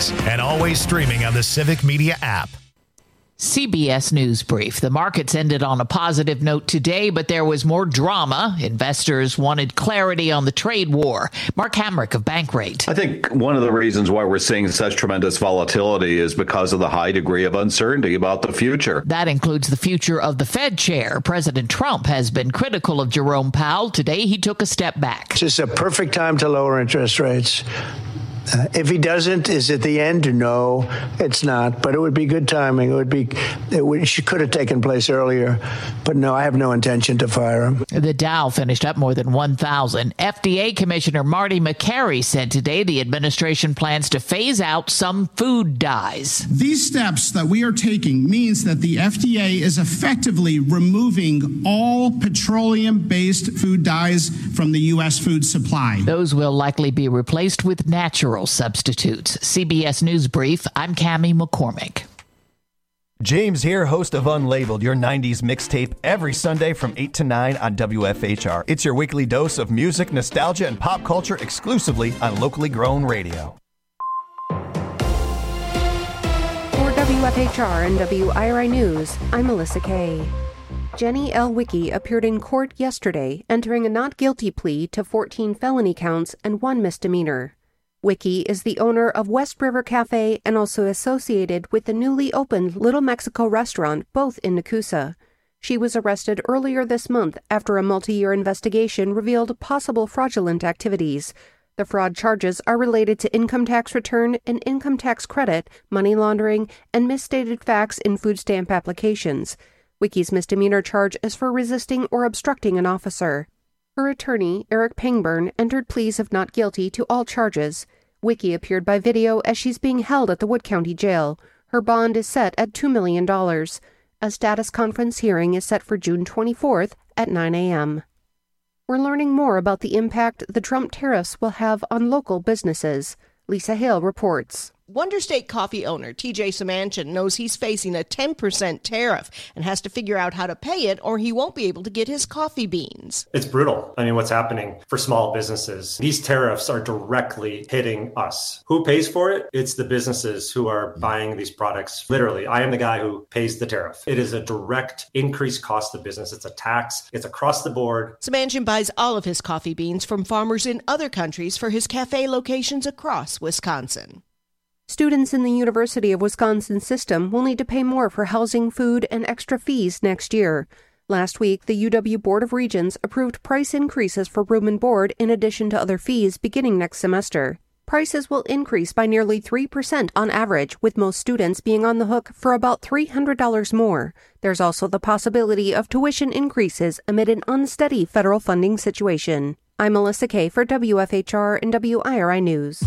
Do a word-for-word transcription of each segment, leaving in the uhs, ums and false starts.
News, and always streaming on the Civic Media app. C B S News Brief. The markets ended on a positive note today, but there was more drama. Investors wanted clarity on the trade war. Mark Hamrick of Bankrate. I think one of the reasons why we're seeing such tremendous volatility is because of the high degree of uncertainty about the future. That includes the future of the Fed chair. President Trump has been critical of Jerome Powell. Today, he took a step back. It's just a perfect time to lower interest rates. Uh, if he doesn't, is it the end? No, it's not. But it would be good timing. It would be. It would, it could have taken place earlier. But no, I have no intention to fire him. The Dow finished up more than one thousand. F D A Commissioner Marty McCary said today the administration plans to phase out some food dyes. These steps that we are taking means that the F D A is effectively removing all petroleum-based food dyes from the U S food supply. Those will likely be replaced with natural substitutes. C B S News Brief, I'm Cammie McCormick. James here, host of Unlabeled, your nineties mixtape, every Sunday from eight to nine on W F H R. It's your weekly dose of music, nostalgia, and pop culture exclusively on locally grown radio. For W F H R and W I R I News, I'm Melissa Kay. Jenny L. Wicke appeared in court yesterday, entering a not guilty plea to fourteen felony counts and one misdemeanor. Wicke is the owner of West River Cafe and also associated with the newly opened Little Mexico restaurant, both in Nakusa. She was arrested earlier this month after a multi-year investigation revealed possible fraudulent activities. The fraud charges are related to income tax return and income tax credit, money laundering, and misstated facts in food stamp applications. Wicke's misdemeanor charge is for resisting or obstructing an officer. Her attorney, Eric Pangburn, entered pleas of not guilty to all charges. Wicke appeared by video as she's being held at the Wood County Jail. Her bond is set at two million dollars. A status conference hearing is set for June twenty-fourth at nine a.m. We're learning more about the impact the Trump tariffs will have on local businesses. Lisa Hale reports. Wonder State coffee owner T J Samanchian knows he's facing a ten percent tariff and has to figure out how to pay it or he won't be able to get his coffee beans. It's brutal. I mean, what's happening for small businesses? These tariffs are directly hitting us. Who pays for it? It's the businesses who are buying these products. Literally, I am the guy who pays the tariff. It is a direct increased cost of business. It's a tax. It's across the board. Samanchian buys all of his coffee beans from farmers in other countries for his cafe locations across Wisconsin. Students in the University of Wisconsin system will need to pay more for housing, food, and extra fees next year. Last week, the U W Board of Regents approved price increases for room and board in addition to other fees beginning next semester. Prices will increase by nearly three percent on average, with most students being on the hook for about three hundred dollars more. There's also the possibility of tuition increases amid an unsteady federal funding situation. I'm Melissa Kay for W F H R and W I R I News.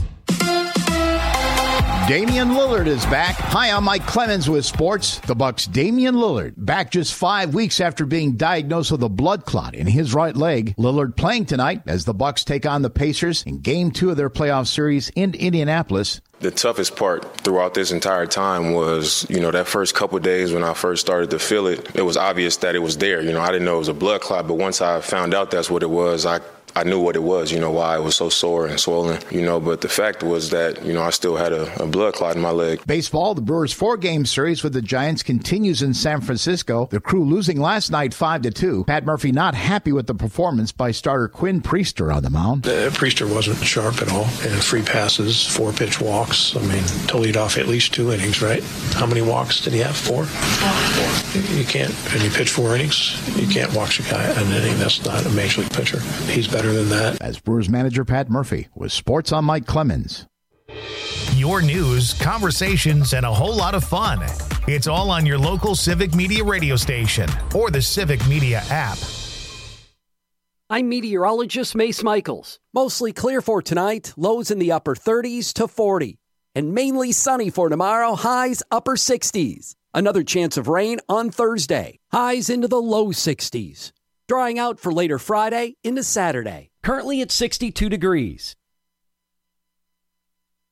Damian Lillard is back. Hi, I'm Mike Clemens with sports. The Bucks' Damian Lillard back just five weeks after being diagnosed with a blood clot in his right leg. Lillard playing tonight as the Bucks take on the Pacers in game two of their playoff series in Indianapolis. The toughest part throughout this entire time was, you know, that first couple of days when I first started to feel it, it was obvious that it was there. You know, I didn't know it was a blood clot, but once I found out that's what it was, I I knew what it was, you know, why it was so sore and swollen, you know, but the fact was that, you know, I still had a, a blood clot in my leg. Baseball, the Brewers' four-game series with the Giants continues in San Francisco. The Crew losing last night five to two. Pat Murphy not happy with the performance by starter Quinn Priester on the mound. Uh, Priester wasn't sharp at all. And free passes, four-pitch walks. I mean, to lead off at least two innings, right? How many walks did he have? Four? Four. You can't, and you pitch four innings, you can't walk a guy an inning. That's not a major league pitcher. He's better than that. As Brewers manager Pat Murphy with Sports on Mike Clemens. Your news, conversations, and a whole lot of fun. It's all on your local Civic Media radio station or the Civic Media app. I'm meteorologist Mace Michaels. Mostly clear for tonight, lows in the upper thirties to forty. And mainly sunny for tomorrow, highs upper sixties. Another chance of rain on Thursday, highs into the low sixties. Drying out for later Friday into Saturday. Currently at sixty-two degrees.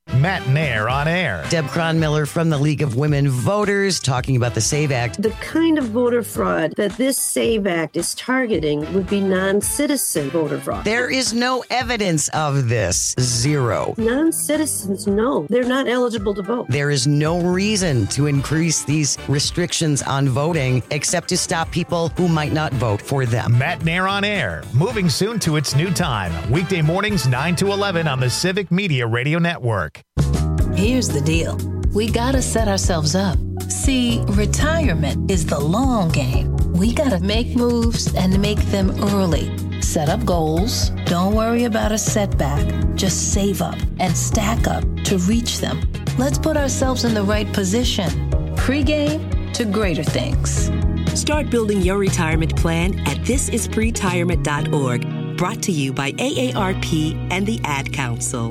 Matt Nair on air. Deb Cronmiller from the League of Women Voters talking about the SAVE Act. The kind of voter fraud that this SAVE Act is targeting would be non-citizen voter fraud. There is no evidence of this. Zero. Non-citizens, no. They're not eligible to vote. There is no reason to increase these restrictions on voting except to stop people who might not vote for them. Matt Nair on air. Moving soon to its new time. Weekday mornings nine to eleven on the Civic Media Radio Network. Here's the deal. We gotta set ourselves up. See, retirement is the long game. We gotta make moves and make them early. Set up goals. Don't worry about a setback. Just save up and stack up to reach them. Let's put ourselves in the right position. Pre-game to greater things. Start building your retirement plan at this is pretirement dot org. Brought to you by A A R P and the Ad Council.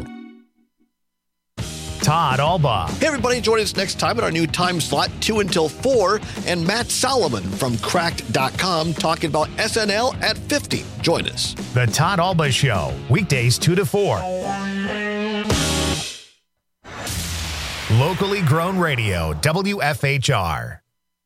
Todd Alba. Hey, everybody, join us next time at our new time slot, two until four, and Matt Solomon from cracked dot com talking about S N L at fifty. Join us. The Todd Alba Show, weekdays two to four. Locally grown radio, W F H R.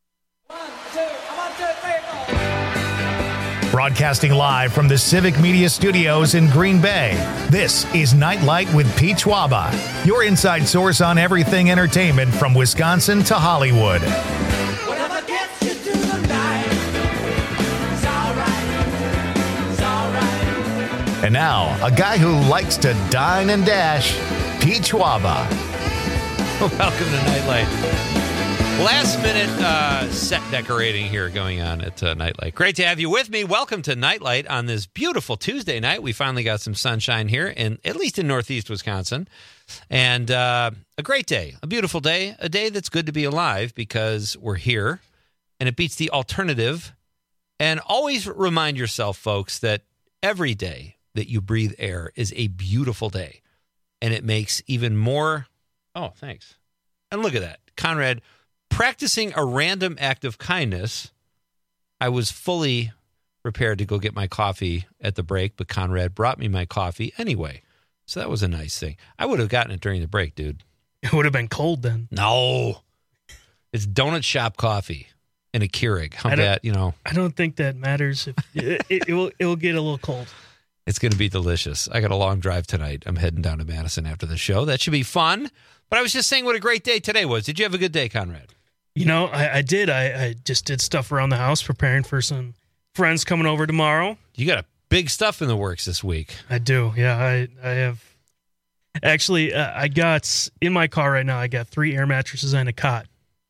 Broadcasting live from the Civic Media Studios in Green Bay, this is Nightlight with Pete Schwaba, your inside source on everything entertainment from Wisconsin to Hollywood. Whatever gets you through the night, it's all right, it's all right. And now, a guy who likes to dine and dash, Pete Schwaba. Welcome to Nightlight. Last minute uh, set decorating here going on at uh, Nightlight. Great to have you with me. Welcome to Nightlight on this beautiful Tuesday night. We finally got some sunshine here, in, at least in northeast Wisconsin. And uh, a great day, a beautiful day, a day that's good to be alive because we're here and it beats the alternative. And always remind yourself, folks, that every day that you breathe air is a beautiful day. And it makes even more... Oh, thanks. And look at that. Conrad... Practicing a random act of kindness, I was fully prepared to go get my coffee at the break, but Conrad brought me my coffee anyway. So that was a nice thing. I would have gotten it during the break, dude. It would have been cold then. No. It's donut shop coffee in a Keurig. How bad, you know. I don't think that matters. If it, it, it, will, it will get a little cold. It's going to be delicious. I got a long drive tonight. I'm heading down to Madison after the show. That should be fun. But I was just saying what a great day today was. Did you have a good day, Conrad? You know, I, I did. I, I just did stuff around the house, preparing for some friends coming over tomorrow. You got a big stuff in the works this week. I do. Yeah, I, I have. Actually, uh, I got, in my car right now, I got three air mattresses and a cot.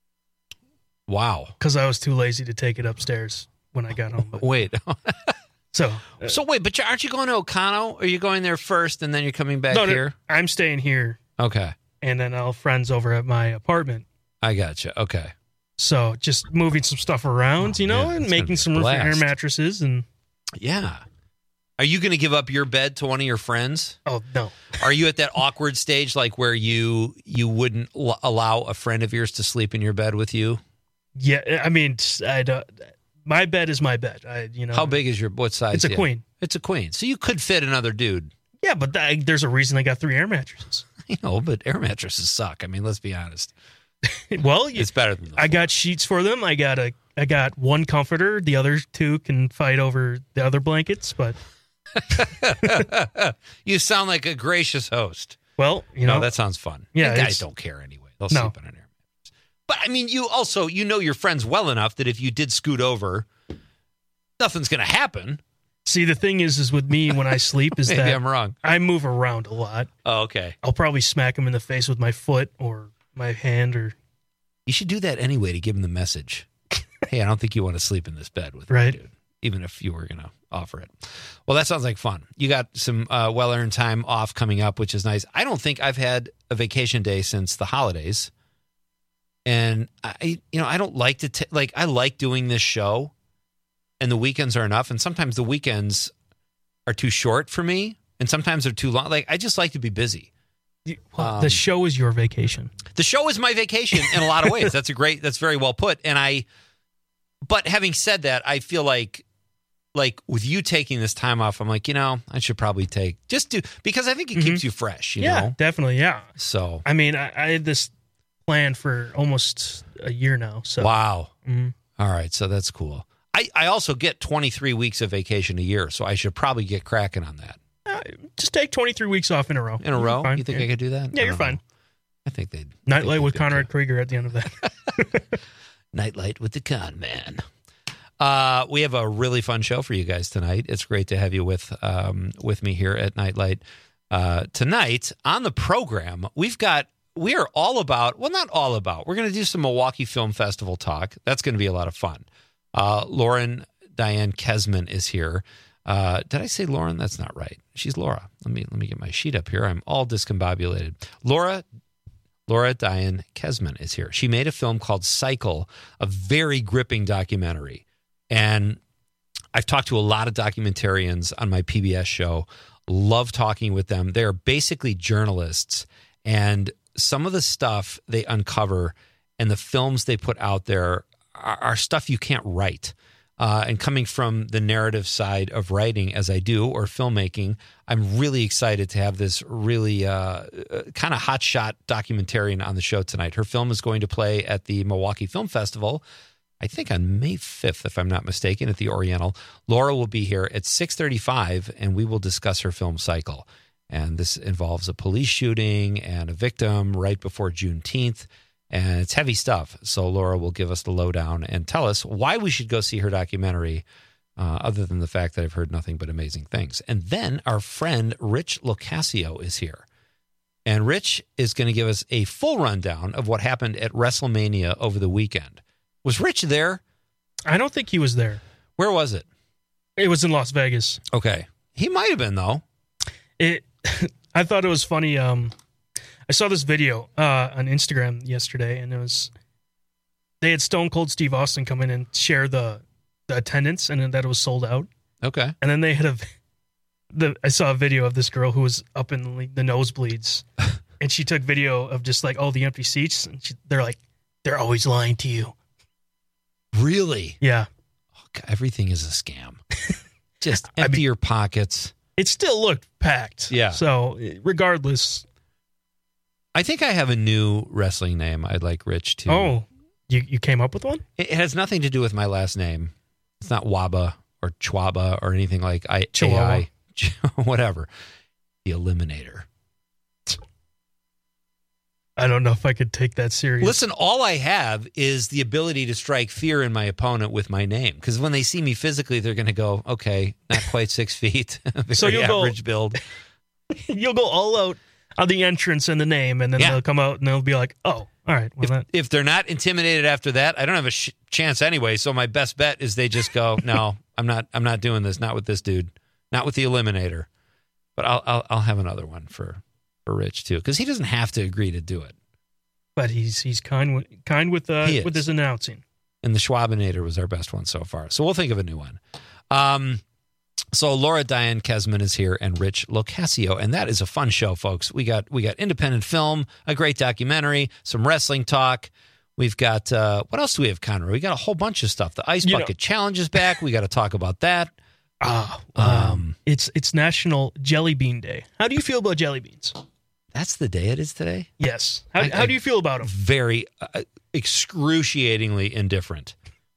Wow. Because I was too lazy to take it upstairs when I got home. But, wait. so, uh, so wait, but aren't you going to O'Connell? Or are you going there first and then you're coming back no, here? No, I'm staying here. Okay. And then I'll have friends over at my apartment. I gotcha. Okay. So just moving some stuff around, you know, oh, and making some room for air mattresses. And yeah. Are you going to give up your bed to one of your friends? Oh, no. Are you at that awkward stage like where you you wouldn't l- allow a friend of yours to sleep in your bed with you? Yeah, I mean, I don't, my bed is my bed. I, you know. How big is your, what size? It's a yeah. queen. It's a queen. So you could fit another dude. Yeah, but th- there's a reason I got three air mattresses. You know, but air mattresses suck. I mean, let's be honest. Well, it's better than the I got sheets for them. I got a I got one comforter. The other two can fight over the other blankets, but you sound like a gracious host. Well, you know, no, that sounds fun. Yeah, the guys don't care anyway. They'll no. sleep on an air mattress. But I mean, you also you know your friends well enough that if you did scoot over, nothing's going to happen. See, the thing is, is with me when I sleep is Maybe that I'm wrong. I move around a lot. Oh, okay. I'll probably smack him in the face with my foot or my hand, or you should do that anyway to give him the message. Hey, I don't think you want to sleep in this bed with right. me, dude, even if you were going to offer it. Well, that sounds like fun. You got some uh, well-earned time off coming up, which is nice. I don't think I've had a vacation day since the holidays. And I, you know, I don't like to, t- like, I like doing this show and the weekends are enough. And sometimes the weekends are too short for me and sometimes they're too long. Like, I just like to be busy. Well, um, the show is your vacation. The show is my vacation in a lot of ways. That's a great, that's very well put. And I, but having said that, I feel like like with you taking this time off, I'm like, you know, I should probably take just do because I think it Mhm. keeps you fresh. You yeah, know, definitely. Yeah. so I mean, I, I had this plan for almost a year now. So wow. Mhm. All right, so that's cool. I, I also get twenty-three weeks of vacation a year, so I should probably get cracking on that. Uh, just take twenty-three weeks off in a row. In a You're row? fine. You think yeah. I could do that? Yeah, I you're don't fine. know. I think they'd. Nightlight with Conrad Krieger at the end of that. Nightlight with the Con Man. Uh, we have a really fun show for you guys tonight. It's great to have you with um, with me here at Nightlight. Uh, tonight on the program, we've got we are all about well, not all about. We're going to do some Milwaukee Film Festival talk. That's going to be a lot of fun. Uh, Lauren Diane Kesman is here. Uh, did I say Lauren? That's not right. She's Laura. Let me let me get my sheet up here. I'm all discombobulated. Laura. Laura Diane Kesman is here. She made a film called Cycle, a very gripping documentary. And I've talked to a lot of documentarians on my P B S show. Love talking with them. They're basically journalists. And some of the stuff they uncover and the films they put out there are, are stuff you can't write. Uh, and coming from the narrative side of writing, as I do, or filmmaking, I'm really excited to have this really uh, kind of hotshot documentarian on the show tonight. Her film is going to play at the Milwaukee Film Festival, I think on May fifth, if I'm not mistaken, at the Oriental. Laura will be here at six thirty-five, and we will discuss her film Cycle. And this involves a police shooting and a victim right before Juneteenth. And it's heavy stuff. So Laura will give us the lowdown and tell us why we should go see her documentary, uh, other than the fact that I've heard nothing but amazing things. And then our friend Rich Locascio is here. And Rich is going to give us a full rundown of what happened at WrestleMania over the weekend. Was Rich there? I don't think he was there. Where was it? It was in Las Vegas. Okay. He might have been, though. It. I thought it was funny. Um, I saw this video uh, on Instagram yesterday, and it was they had Stone Cold Steve Austin come in and share the, the attendance, and then that it was sold out. Okay. And then they had a the I saw a video of this girl who was up in the, the nosebleeds, and she took video of just like all the empty seats, and she, they're like, they're always lying to you. Really? Yeah. Oh, God, everything is a scam. Just empty I mean, your pockets. It still looked packed. Yeah. So regardless. I think I have a new wrestling name I'd like Rich to. Oh, you, you came up with one? It has nothing to do with my last name. It's not Waba or Chwaba or anything like I, A I, whatever. The Eliminator. I don't know if I could take that serious. Listen, all I have is the ability to strike fear in my opponent with my name. Because when they see me physically, they're going to go, okay, not quite six feet. Very so you'll average go, build. You'll go all out on the entrance and the name, and then yeah. they'll come out and they'll be like, oh, all right. Well, if, that. if they're not intimidated after that, I don't have a sh- chance anyway. So my best bet is they just go, no, I'm not I'm not doing this. Not with this dude. Not with the Eliminator. But I'll I'll, I'll have another one for, for Rich, too. Because he doesn't have to agree to do it. But he's he's kind with, kind with, uh, with his announcing. And the Schwabinator was our best one so far. So we'll think of a new one. Um, so Laura Diane Kesman is here and Rich Locascio. And that is a fun show, folks. We got we got independent film, a great documentary, some wrestling talk. We've got, uh, what else do we have, Conroy? We got a whole bunch of stuff. The Ice you Bucket know, Challenge is back. We got to talk about that. Ah, um, um, it's it's National Jelly Bean Day. How do you feel about jelly beans? That's the day it is today? Yes. How, I, how I, do you feel about them? Very uh, excruciatingly indifferent.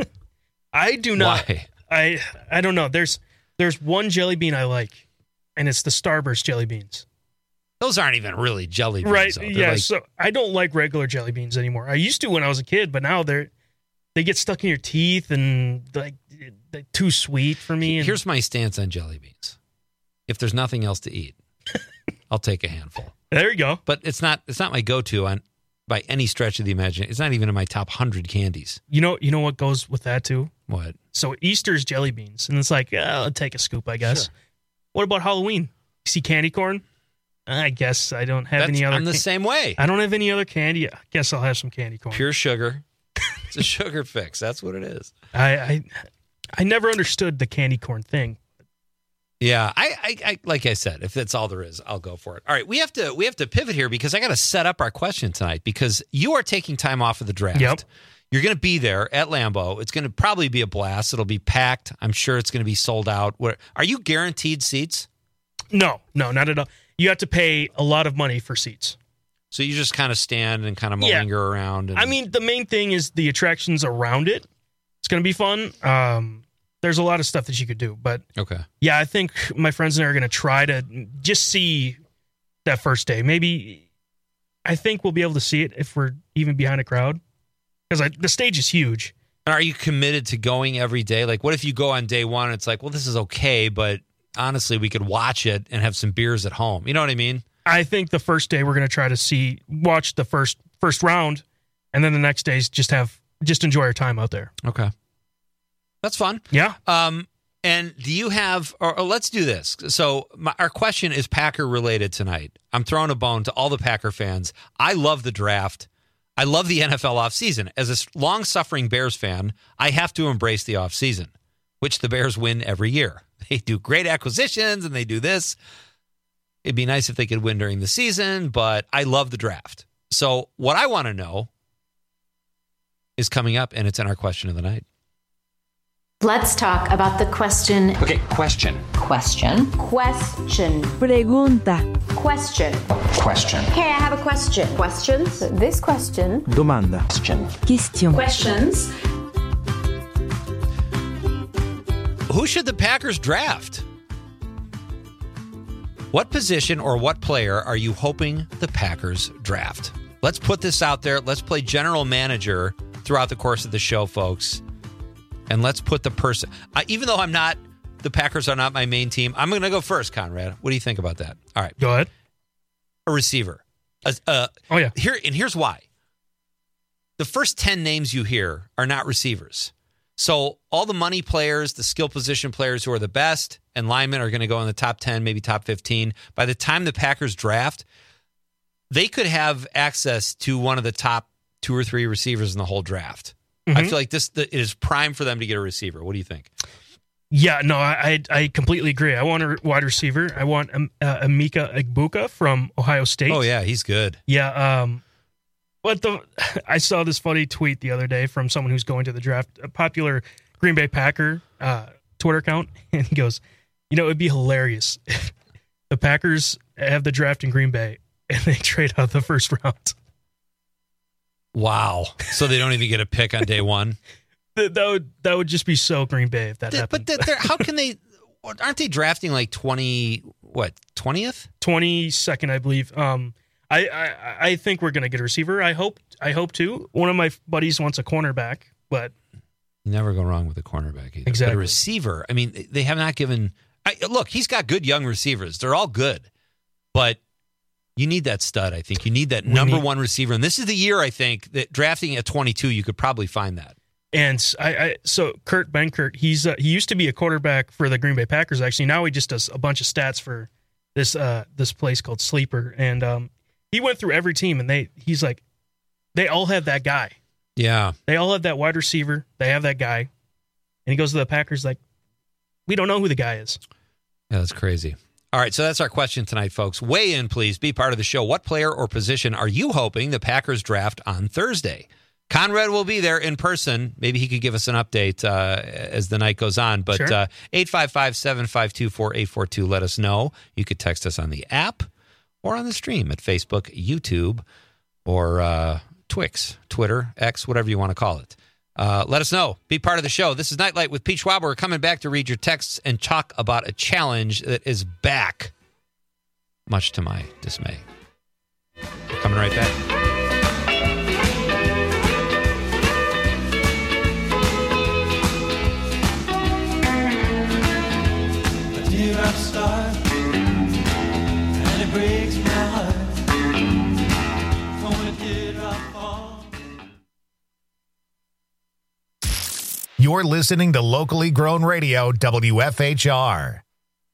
I do not. Why? I I don't know. There's there's one jelly bean I like, and it's the Starburst jelly beans. Those aren't even really jelly beans. Right. Though. Yeah. Like, so I don't like regular jelly beans anymore. I used to when I was a kid, but now they're they get stuck in your teeth and like they're too sweet for me. And, here's my stance on jelly beans. If there's nothing else to eat, I'll take a handful. There you go. But it's not it's not my go-to on by any stretch of the imagination. It's not even in my top one hundred candies. You know you know what goes with that too? What? So Easter's jelly beans. And it's like, yeah, I'll take a scoop, I guess. Sure. What about Halloween? You see candy corn? I guess I don't have That's, any other. I'm the can- same way. I don't have any other candy. I guess I'll have some candy corn. Pure sugar. It's a sugar fix. That's what it is. I I, I never understood the candy corn thing. Yeah, I, I, I, like I said, if that's all there is, I'll go for it. All right, we have to, we have to pivot here because I got to set up our question tonight because you are taking time off of the draft. Yep. You're going to be there at Lambeau. It's going to probably be a blast. It'll be packed. I'm sure it's going to be sold out. What, are you guaranteed seats? No, no, not at all. You have to pay a lot of money for seats. So you just kind of stand and kind of Yeah. linger around. And, I mean, the main thing is the attractions around it. It's going to be fun. Um, there's a lot of stuff that you could do. But okay. yeah, I think my friends and I are going to try to just see that first day. Maybe I think we'll be able to see it if we're even behind a crowd. Because the stage is huge. Are you committed to going every day? Like, what if you go on day one and it's like, well, this is okay, but honestly, we could watch it and have some beers at home. You know what I mean? I think the first day we're going to try to see, watch the first first round, and then the next days just have, just enjoy our time out there. Okay. That's fun. Yeah. Um, and do you have, or, or let's do this. So my, our question is Packer related tonight. I'm throwing a bone to all the Packer fans. I love the draft. I love the N F L offseason. As a long-suffering Bears fan, I have to embrace the offseason, which the Bears win every year. They do great acquisitions, and they do this. It'd be nice if they could win during the season, but I love the draft. So what I want to know is coming up, and it's in our question of the night. Let's talk about the question. Okay, question. Question. Question. Pregunta. Question. Question. Hey, I have a question. Questions? This question. Domanda. Question. Question. Questions. Who should the Packers draft? What position or what player are you hoping the Packers draft? Let's put this out there. Let's play general manager throughout the course of the show, folks. And let's put the person, I, even though I'm not, the Packers are not my main team, I'm going to go first, Conrad. What do you think about that? All right. Go ahead. A receiver. A, uh, oh, yeah. Here, and here's why. The first ten names you hear are not receivers. So all the money players, the skill position players who are the best, and linemen are going to go in the top ten, maybe top fifteen. By the time the Packers draft, they could have access to one of the top two or three receivers in the whole draft. Mm-hmm. I feel like this it is prime for them to get a receiver. What do you think? Yeah, no, I I completely agree. I want a wide receiver. I want um, uh, Emeka Egbuka from Ohio State. Oh, yeah, he's good. Yeah, um, but the I saw this funny tweet the other day from someone who's going to the draft, a popular Green Bay Packer uh, Twitter account, and he goes, you know, it'd be hilarious if the Packers have the draft in Green Bay and they trade out the first round. Wow. So they don't even get a pick on day one? that, that would that would just be so Green Bay if that the, happened. But the, how can they, aren't they drafting like twenty, what, twentieth? twenty-second, I believe. Um, I, I, I think we're going to get a receiver. I hope I hope to. One of my buddies wants a cornerback, but... You never go wrong with a cornerback either. Exactly. But a receiver, I mean, they have not given... I, look, he's got good young receivers. They're all good. But you need that stud, I think. You need that We number need- one receiver. And this is the year, I think, that drafting at twenty-two, you could probably find that. And I, I so Kurt Benkert, he's uh, he used to be a quarterback for the Green Bay Packers. Actually, now he just does a bunch of stats for this uh, this place called Sleeper. And um, he went through every team, and they he's like, they all have that guy. Yeah, they all have that wide receiver. They have that guy, and he goes to the Packers like, we don't know who the guy is. Yeah, that's crazy. All right, so that's our question tonight, folks. Weigh in, please. Be part of the show. What player or position are you hoping the Packers draft on Thursday? Conrad will be there in person. Maybe he could give us an update uh, as the night goes on. But Sure. uh, eight five five, seven five two, four eight four two, let us know. You could text us on the app or on the stream at Facebook, YouTube, or uh, Twix, Twitter, X, whatever you want to call it. Uh, let us know. Be part of the show. This is Nightlight with Pete Schwab. We're coming back to read your texts and talk about a challenge that is back, much to my dismay. Coming right back. Dear, I start, and it breaks my heart. When did I fall? You're listening to locally grown radio W F H R. Streaming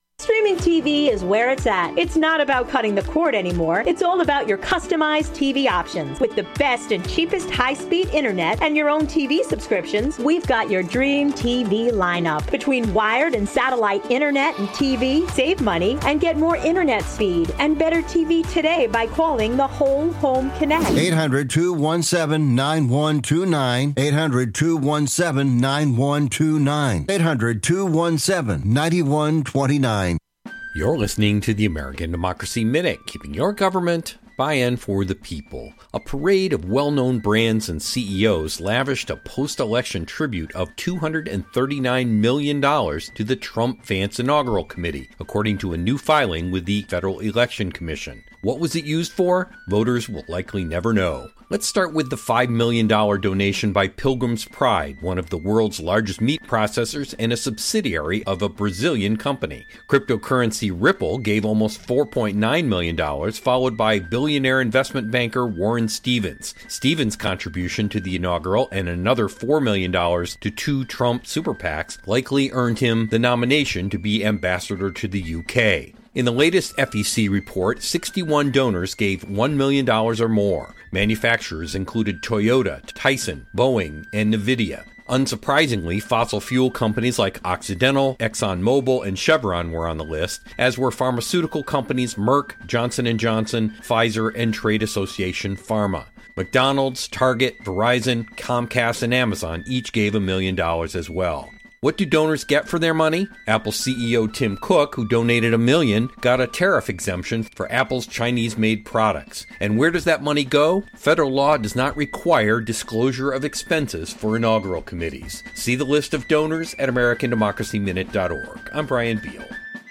streaming T V is where it's at. It's not about cutting the cord anymore. It's all about your customized T V options. With the best and cheapest high-speed internet and your own T V subscriptions, we've got your dream T V lineup. Between wired and satellite internet and T V, save money and get more internet speed and better T V today by calling the Whole Home Connect. eight hundred, two one seven, nine one two nine. eight hundred, two one seven, nine one two nine. eight hundred, two one seven, nine one two nine. You're listening to the American Democracy Minute, keeping your government by and for the people. A parade of well-known brands and C E Os lavished a post-election tribute of two hundred thirty-nine million dollars to the Trump-Vance Inaugural Committee, according to a new filing with the Federal Election Commission. What was it used for? Voters will likely never know. Let's start with the five million dollars donation by Pilgrim's Pride, one of the world's largest meat processors and a subsidiary of a Brazilian company. Cryptocurrency Ripple gave almost four point nine million dollars, followed by billionaire investment banker Warren Stevens. Stevens' contribution to the inaugural and another four million dollars to two Trump super PACs likely earned him the nomination to be ambassador to the U K. In the latest F E C report, sixty-one donors gave one million dollars or more. Manufacturers included Toyota, Tyson, Boeing, and NVIDIA. Unsurprisingly, fossil fuel companies like Occidental, ExxonMobil, and Chevron were on the list, as were pharmaceutical companies Merck, Johnson and Johnson, Pfizer, and trade association Pharma. McDonald's, Target, Verizon, Comcast, and Amazon each gave a million dollars as well. What do donors get for their money? Apple C E O Tim Cook, who donated a million, got a tariff exemption for Apple's Chinese-made products. And where does that money go? Federal law does not require disclosure of expenses for inaugural committees. See the list of donors at American Democracy Minute dot org. I'm Brian Beal.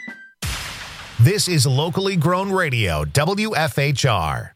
This is locally grown radio, W F H R.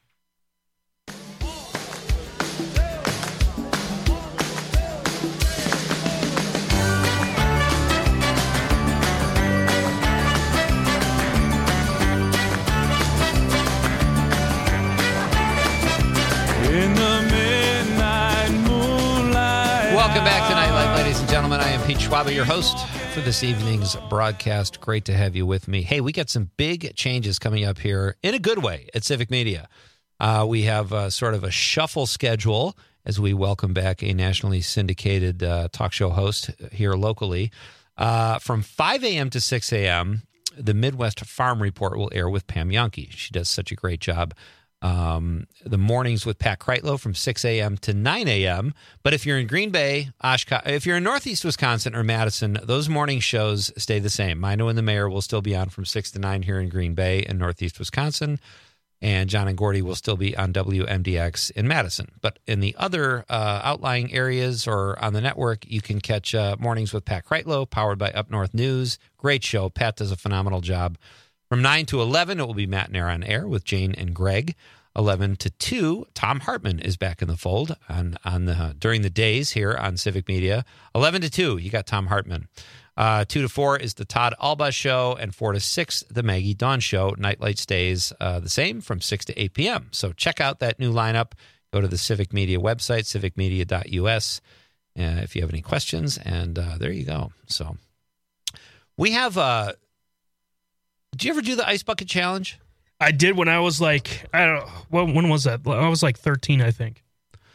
Welcome back to Nightlight, ladies and gentlemen. I am Pete Schwaba, your host for this evening's broadcast. Great to have you with me. Hey, we got some big changes coming up here in a good way at Civic Media. Uh, we have uh, sort of a shuffle schedule as we welcome back a nationally syndicated uh, talk show host here locally. Uh, from five a.m. to six a.m., the Midwest Farm Report will air with Pam Yonke. She does such a great job. Um, the mornings with Pat Kreitlow from six a.m. to nine a.m. But if you're in Green Bay, Oshkosh, if you're in Northeast Wisconsin or Madison, those morning shows stay the same. Mino and the Mayor will still be on from six to nine here in Green Bay and Northeast Wisconsin. And John and Gordy will still be on W M D X in Madison. But in the other uh, outlying areas or on the network, you can catch uh, Mornings with Pat Kreitlow, powered by Up North News. Great show. Pat does a phenomenal job. From nine to eleven, it will be Matt and Air on Air with Jane and Greg. eleven to two, Tom Hartman is back in the fold on on the during the days here on Civic Media. eleven to two, you got Tom Hartman. Uh, two to four is the Todd Alba Show, and four to six, the Maggie Dawn Show. Nightlight stays uh, the same from six to eight p.m. So check out that new lineup. Go to the Civic Media website, civic media dot u s, uh, if you have any questions, and uh, there you go. So we have... Uh, did you ever do the Ice Bucket Challenge? I did when I was like, I don't know, when, when was that? I was like thirteen, I think.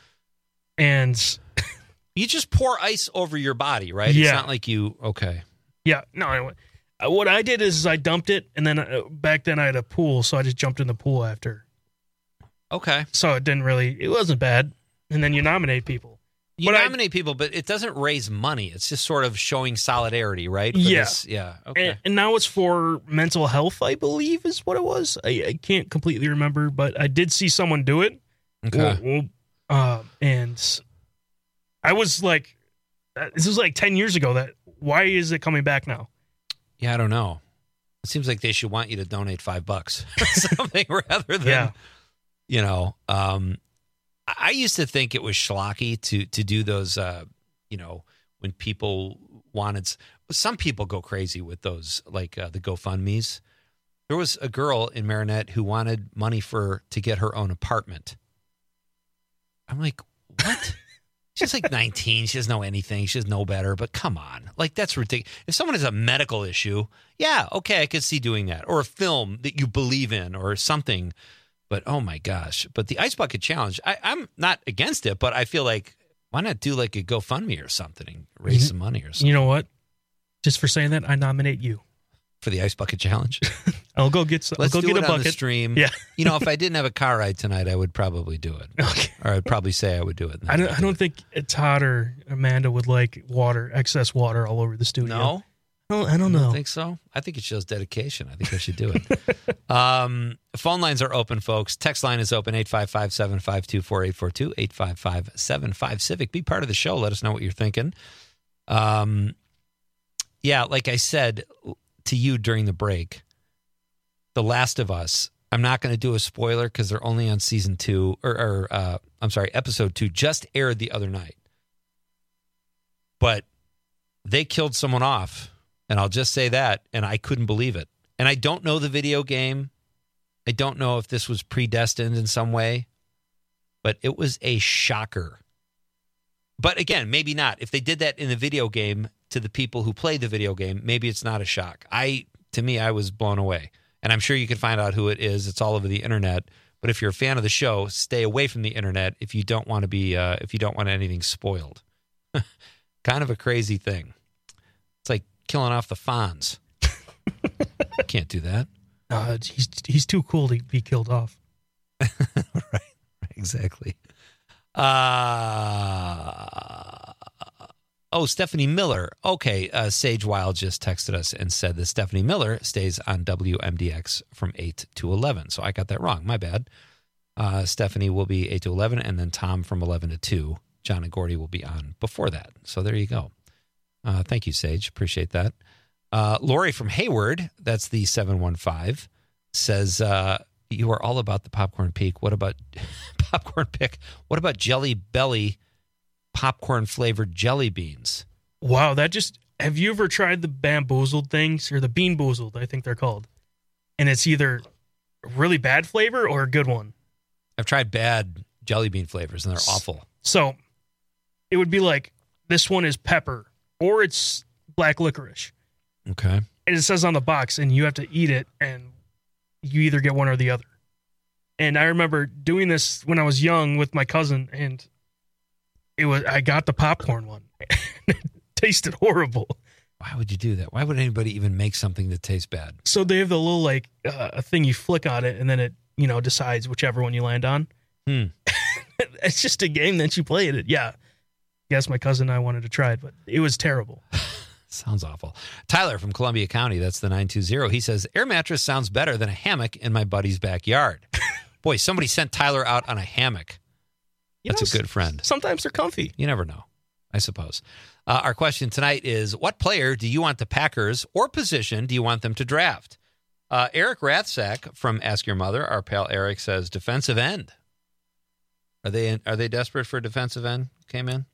And you just pour ice over your body, right? Yeah. It's not like you, okay. Yeah, no, anyway. What I did is I dumped it, and then uh, back then I had a pool, so I just jumped in the pool after. Okay. So it didn't really, it wasn't bad. And then you nominate people. You but nominate I, people, but it doesn't raise money. It's just sort of showing solidarity, right? For yeah. This, yeah. Okay. And, and now it's for mental health, I believe, is what it was. I, I can't completely remember, but I did see someone do it. Okay. Well, uh, and I was like, this was like ten years ago. That why is it coming back now? Yeah, I don't know. It seems like they should want you to donate five bucks or something rather than, yeah. you know, um, I used to think it was schlocky to to do those, uh, you know, when people wanted. Some people go crazy with those, like uh, the GoFundMes. There was a girl in Marinette who wanted money for to get her own apartment. I'm like, what? She's like nineteen. She doesn't know anything. She doesn't know better. But come on. Like, that's ridiculous. If someone has a medical issue, yeah, okay, I could see doing that. Or a film that you believe in or something. But, oh, my gosh. But the Ice Bucket Challenge, I, I'm not against it, but I feel like, why not do like a GoFundMe or something and raise some money or something? You know what? Just for saying that, I nominate you. For the Ice Bucket Challenge? I'll go get some. Let's I'll go do get it a on the bucket. stream. Yeah. You know, if I didn't have a car ride tonight, I would probably do it. Okay. Or I'd probably say I would do it. I don't. I don't think Todd or Amanda would like water, excess water all over the studio. No? I don't, I don't You know. don't think so? I think it shows dedication. I think I should do it. um, phone lines are open, folks. Text line is open, eight five five, seven five two, four eight four two, eight five five, seven five, Civic. Be part of the show. Let us know what you're thinking. Um, yeah, like I said to you during the break, The Last of Us, I'm not going to do a spoiler because they're only on season two, or, or uh, I'm sorry, episode two just aired the other night. But they killed someone off, and I'll just say that, and I couldn't believe it. And I don't know the video game. I don't know if this was predestined in some way, but it was a shocker. But again, maybe not. If they did that in the video game to the people who played the video game, maybe it's not a shock. I, to me, I was blown away. And I'm sure you can find out who it is. It's all over the internet. But if you're a fan of the show, stay away from the internet if you don't want to be, uh, if you don't want anything spoiled. Kind of a crazy thing. It's like killing off the Fonz. Can't do that. Uh, he's he's too cool to be killed off. Right. Exactly. Uh, oh, Stephanie Miller. Okay. Uh, Sage Wild just texted us and said that Stephanie Miller stays on W M D X from eight to eleven. So I got that wrong. My bad. Uh, Stephanie will be eight to eleven, and then Tom from eleven to two. John and Gordy will be on before that. So there you go. Uh, thank you, Sage. Appreciate that. Uh, Lori from Hayward, that's the seven one five, says, uh, you are all about the popcorn peak. What about popcorn pick? What about Jelly Belly popcorn flavored jelly beans? Wow, that just, have you ever tried the bamboozled things, or the bean boozled, I think they're called? And it's either a really bad flavor or a good one. I've tried bad jelly bean flavors, and they're awful. So it would be like, this one is pepper, or it's black licorice. Okay. And it says on the box, and you have to eat it, and you either get one or the other. And I remember doing this when I was young with my cousin, and it was I got the popcorn one. It tasted horrible. Why would you do that? Why would anybody even make something that tastes bad? So they have the little, like, uh, a thing you flick on it, and then it, you know, decides whichever one you land on. Hmm. It's just a game that you play it. Yeah. Yes, my cousin and I wanted to try it, but it was terrible. Sounds awful. Tyler from Columbia County, that's the nine two zero. He says, air mattress sounds better than a hammock in my buddy's backyard. Boy, somebody sent Tyler out on a hammock. You That's know, a good friend. Sometimes they're comfy. You never know, I suppose. Uh, our question tonight is, what player do you want the Packers, or position do you want them to draft? Uh, Eric Rathsack from Ask Your Mother, our pal Eric, says defensive end. Are they in, are they desperate for a defensive end? Came in?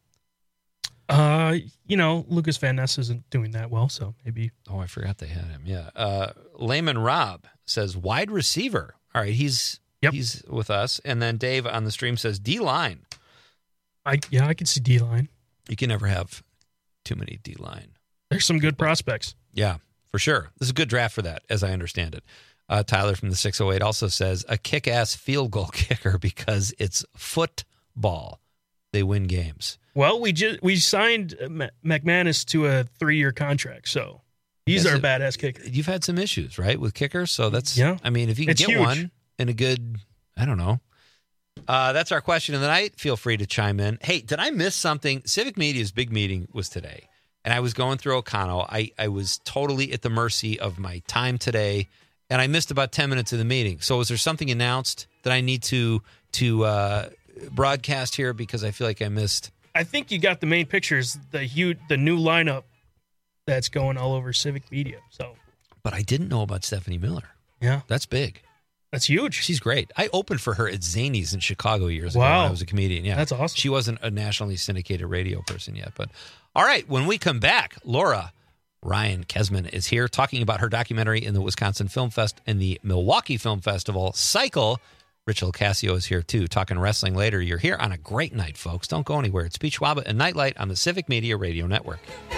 Uh, you know, Lucas Van Ness isn't doing that well, so maybe. Oh, I forgot they had him. Yeah. Uh, Layman Rob says wide receiver. All right, he's yep. he's with us. And then Dave on the stream says D line. I yeah, I can see D line. You can never have too many D line. There's some good prospects. Yeah, for sure. This is a good draft for that, as I understand it. Uh, Tyler from the six oh eight also says a kick-ass field goal kicker because it's football. They win games. Well, we just we signed McManus to a three-year contract, so he's Yes, our it- badass kicker. You've had some issues, right, with kickers? So that's, Yeah. I mean, if you can It's get huge. one in a good, I don't know. Uh, that's our question of the night. Feel free to chime in. Hey, did I miss something? Civic Media's big meeting was today, and I was going through O'Connell. I, I was totally at the mercy of my time today, and I missed about ten minutes of the meeting. So was there something announced that I need to to uh, broadcast here, because I feel like I missed? I think you got the main pictures, the huge, the new lineup that's going all over Civic Media. So, But I didn't know about Stephanie Miller. Yeah. That's big. That's huge. She's great. I opened for her at Zany's in Chicago years ago Wow. when I was a comedian. Yeah. That's awesome. She wasn't a nationally syndicated radio person yet. But all right, when we come back, Laura Ryan Kesman is here talking about her documentary in the Wisconsin Film Fest and the Milwaukee Film Festival, Cycle. Rich LoCascio is here, too, talking wrestling later. You're here on a great night, folks. Don't go anywhere. It's Pete Schwaba and Nightlight on the Civic Media Radio Network.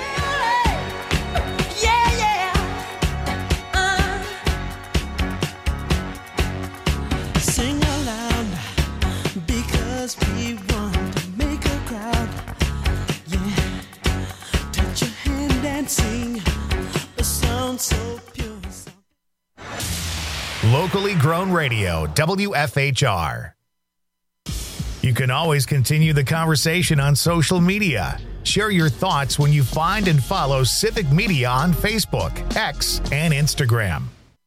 Sing aloud because we want to make a crowd. Yeah, touch your hand and sing a song so pure. Locally grown radio, W F H R. You can always continue the conversation on social media. Share your thoughts when you find and follow Civic Media on Facebook, X, and Instagram.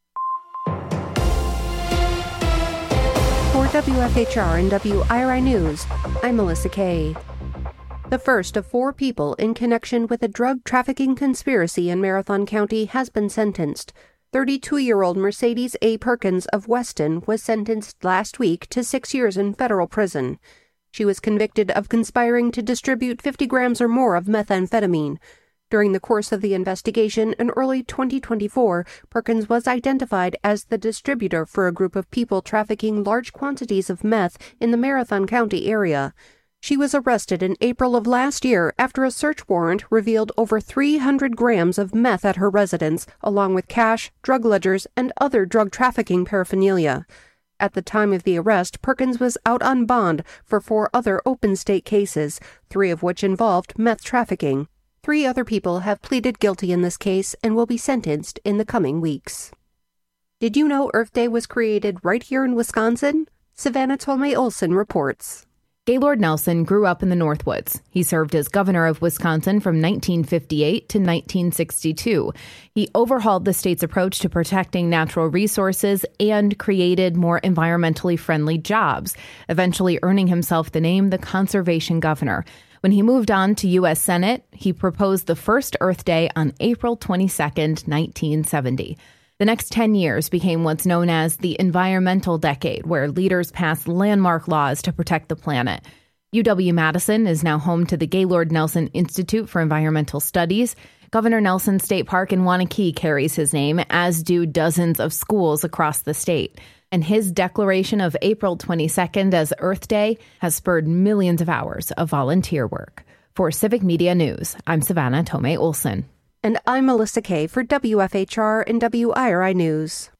For W F H R and W I R I News, I'm Melissa Kay. The first of four people in connection with a drug trafficking conspiracy in Marathon County has been sentenced. thirty-two-year-old Mercedes A. Perkins of Weston was sentenced last week to six years in federal prison. She was convicted of conspiring to distribute fifty grams or more of methamphetamine. During the course of the investigation in early twenty twenty-four, Perkins was identified as the distributor for a group of people trafficking large quantities of meth in the Marathon County area. She was arrested in April of last year after a search warrant revealed over three hundred grams of meth at her residence, along with cash, drug ledgers, and other drug trafficking paraphernalia. At the time of the arrest, Perkins was out on bond for four other open state cases, three of which involved meth trafficking. Three other people have pleaded guilty in this case and will be sentenced in the coming weeks. Did you know Earth Day was created right here in Wisconsin? Savannah Tomei Olson reports. Gaylord Nelson grew up in the Northwoods. He served as governor of Wisconsin from nineteen fifty-eight to nineteen sixty-two. He overhauled the state's approach to protecting natural resources and created more environmentally friendly jobs, eventually earning himself the name the Conservation Governor. When he moved on to U S Senate, he proposed the first Earth Day on April twenty-second, nineteen seventy. The next ten years became what's known as the environmental decade, where leaders passed landmark laws to protect the planet. U W-Madison is now home to the Gaylord Nelson Institute for Environmental Studies. Governor Nelson State Park in Waunakee carries his name, as do dozens of schools across the state. And his declaration of April twenty-second as Earth Day has spurred millions of hours of volunteer work. For Civic Media News, I'm Savannah Tomei Olson. And I'm Melissa Kay for W F H R and W I R I News.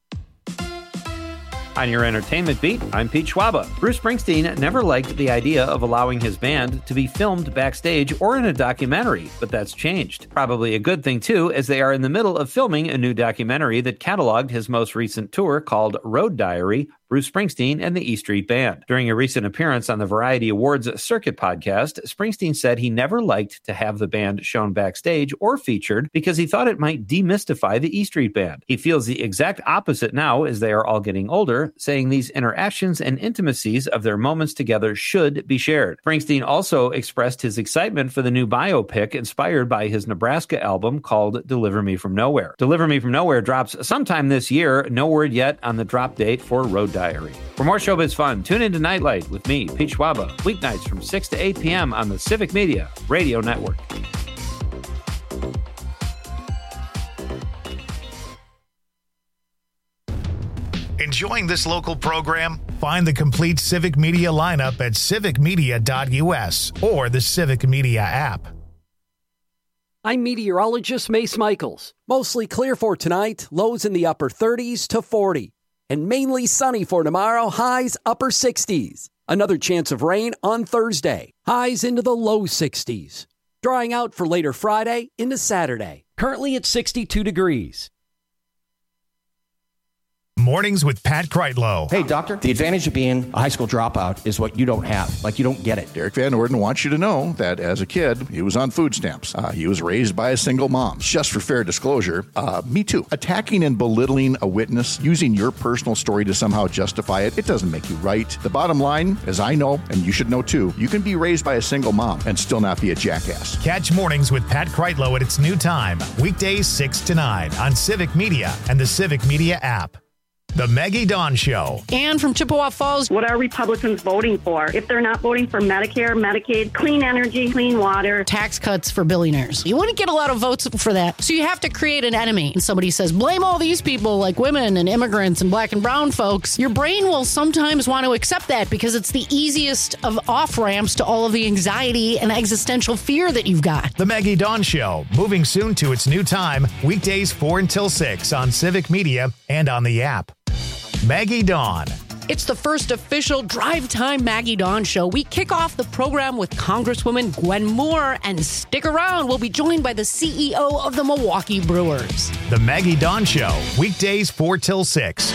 On your entertainment beat, I'm Pete Schwaba. Bruce Springsteen never liked the idea of allowing his band to be filmed backstage or in a documentary, but that's changed. Probably a good thing, too, as they are in the middle of filming a new documentary that cataloged his most recent tour called Road Diary, Bruce Springsteen and the E Street Band. During a recent appearance on the Variety Awards Circuit podcast, Springsteen said he never liked to have the band shown backstage or featured because he thought it might demystify the E Street Band. He feels the exact opposite now as they are all getting older, saying these interactions and intimacies of their moments together should be shared. Springsteen also expressed his excitement for the new biopic inspired by his Nebraska album called Deliver Me From Nowhere. Deliver Me From Nowhere drops sometime this year. No word yet on the drop date for Road Diary. For more showbiz fun, tune into Nightlight with me, Pete Schwaba, weeknights from six to eight p.m. on the Civic Media Radio Network. Enjoying this local program? Find the complete Civic Media lineup at civic media dot u s or the Civic Media app. I'm meteorologist Mace Michaels. Mostly clear for tonight, lows in the upper thirties to forty. And mainly sunny for tomorrow, highs upper sixties. Another chance of rain on Thursday, highs into the low sixties. Drying out for later Friday into Saturday. Currently at sixty-two degrees. Mornings with Pat Kreitlow. Hey, doctor, the advantage of being a high school dropout is what you don't have. Like, you don't get it. Derek Van Orden wants you to know that as a kid, he was on food stamps. Uh, he was raised by a single mom. Just for fair disclosure, uh, me too. Attacking and belittling a witness, using your personal story to somehow justify it, it doesn't make you right. The bottom line, as I know, and you should know too, you can be raised by a single mom and still not be a jackass. Catch Mornings with Pat Kreitlow at its new time, weekdays six to nine on Civic Media and the Civic Media app. The Maggie Dawn Show. Ann from Chippewa Falls. What are Republicans voting for? If they're not voting for Medicare, Medicaid, clean energy, clean water. Tax cuts for billionaires. You wouldn't get a lot of votes for that. So you have to create an enemy. And somebody says, blame all these people like women and immigrants and black and brown folks. Your brain will sometimes want to accept that because it's the easiest of off-ramps to all of the anxiety and existential fear that you've got. The Maggie Dawn Show, moving soon to its new time, weekdays four until six on Civic Media and on the app. Maggie Dawn. It's the first official Drive Time Maggie Dawn show. We kick off the program with Congresswoman Gwen Moore, and stick around. We'll be joined by the C E O of the Milwaukee Brewers. The Maggie Dawn Show, weekdays four till six.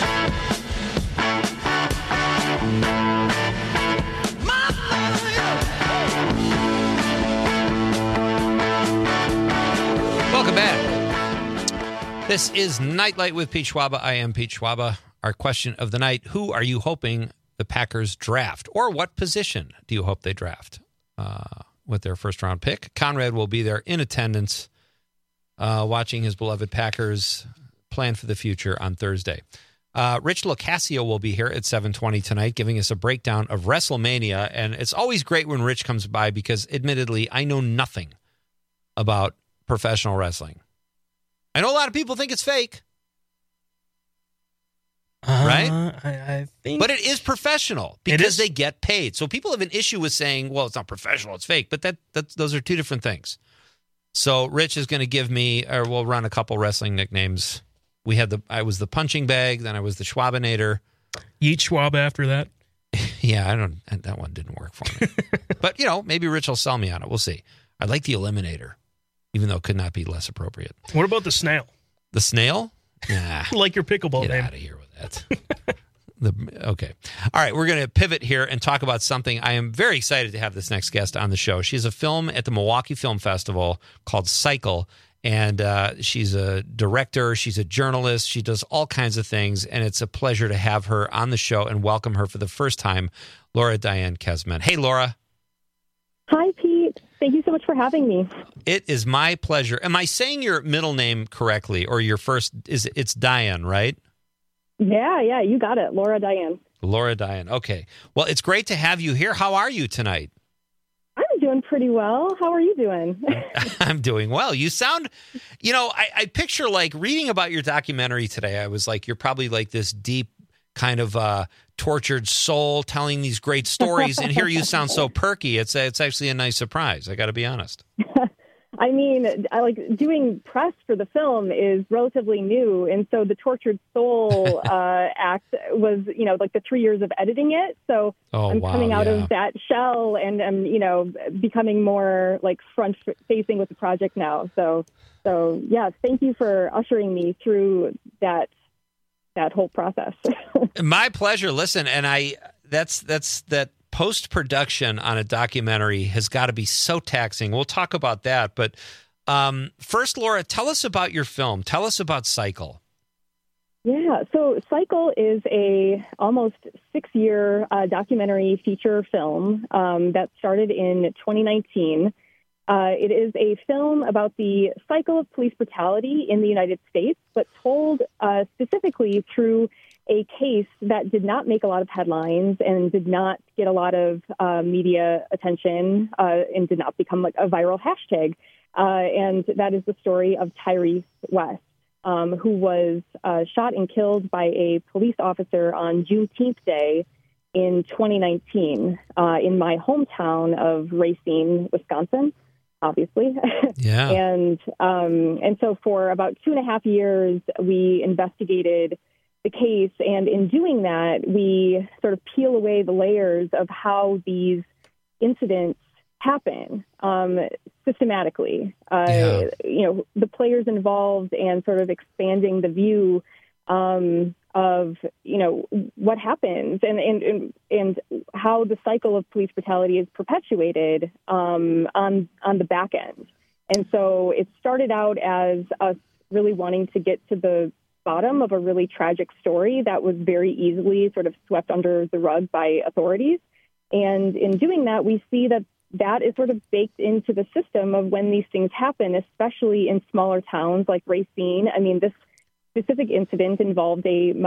Welcome back. This is Nightlight with Pete Schwaba. I am Pete Schwaba. Our question of the night, who are you hoping the Packers draft? Or what position do you hope they draft uh, with their first-round pick? Conrad will be there in attendance, uh, watching his beloved Packers plan for the future on Thursday. Uh, Rich Locascio will be here at seven twenty tonight, giving us a breakdown of WrestleMania. And it's always great when Rich comes by because, admittedly, I know nothing about professional wrestling. I know a lot of people think it's fake. Uh, right? I, I think, but it is professional because they get paid. So people have an issue with saying, well, it's not professional, it's fake. But that that's, those are two different things. So Rich is going to give me, or we'll run a couple wrestling nicknames. We had the, I was the punching bag, then I was the Schwabinator. Yeet Schwab after that. Yeah, I don't, that one didn't work for me. But, you know, maybe Rich will sell me on it. We'll see. I like the Eliminator, even though it could not be less appropriate. What about the snail? The snail? Nah. Like your pickleball Get name. out of here with that. the, okay. All right, we're going to pivot here and talk about something. I am very excited to have this next guest on the show. She has a film at the Milwaukee Film Festival called Cycle, and uh, she's a director. She's a journalist. She does all kinds of things, and it's a pleasure to have her on the show and welcome her for the first time, Laura Diane Kesman. Hey, Laura. Hi, Pete. Thank you so much for having me. It is my pleasure. Am I saying your middle name correctly, or your first? Is it's Diane, right? Yeah, yeah, you got it, Laura Diane. Laura Diane. Okay. Well, it's great to have you here. How are you tonight? I'm doing pretty well. How are you doing? I'm doing well. You sound, you know, I, I picture like reading about your documentary today. I was like, you're probably like this deep kind of uh, tortured soul telling these great stories. And here you sound so perky. It's a, it's actually a nice surprise. I got to be honest. I mean, I like doing press for the film is relatively new. And so the tortured soul uh, act was, you know, like the three years of editing it. So oh, I'm wow, coming out yeah. of that shell and I'm, you know, becoming more like front facing with the project now. So, so yeah, thank you for ushering me through that that whole process. My pleasure. Listen, and I that's that's that post-production on a documentary has got to be so taxing. We'll talk about that. But um, first, Laura, tell us about your film. Tell us about Cycle. Yeah, so Cycle is a almost six-year uh, documentary feature film um, that started in twenty nineteen. Uh, it is a film about the cycle of police brutality in the United States, but told uh, specifically through a case that did not make a lot of headlines and did not get a lot of uh, media attention uh, and did not become like a viral hashtag. Uh, and that is the story of Tyrese West, um, who was uh, shot and killed by a police officer on Juneteenth Day in twenty nineteen uh, in my hometown of Racine, Wisconsin. Obviously. Yeah. and um, and so for about two and a half years, we investigated the case. And in doing that, we sort of peel away the layers of how these incidents happen um, systematically. Uh, yeah. You know, the players involved and sort of expanding the view um, of, you know, what happens and, and, and, and how the cycle of police brutality is perpetuated um, on, on the back end. And so it started out as us really wanting to get to the bottom of a really tragic story that was very easily sort of swept under the rug by authorities. And in doing that, we see that that is sort of baked into the system of when these things happen, especially in smaller towns like Racine. I mean, this specific incident involved a Mount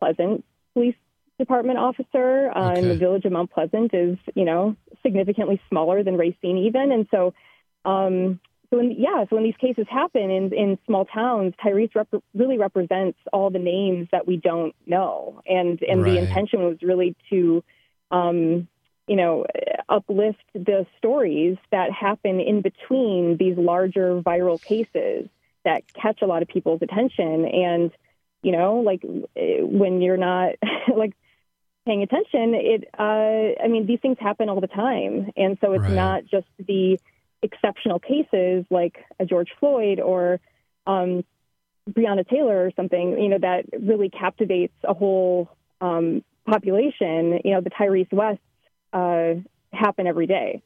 Pleasant Police Department officer, uh, Okay. and the village of Mount Pleasant is, you know, significantly smaller than Racine even. And so, um, so when, yeah, so when these cases happen in, in small towns, Tyrese rep- really represents all the names that we don't know. And, and Right. the intention was really to, um, you know, uplift the stories that happen in between these larger viral cases that catch a lot of people's attention. And, you know, like when you're not like paying attention, it, uh, I mean, these things happen all the time. And so it's Right. not just the exceptional cases like a George Floyd or um, Breonna Taylor or something, you know, that really captivates a whole um, population. You know, the Tyrese West uh, happen every day.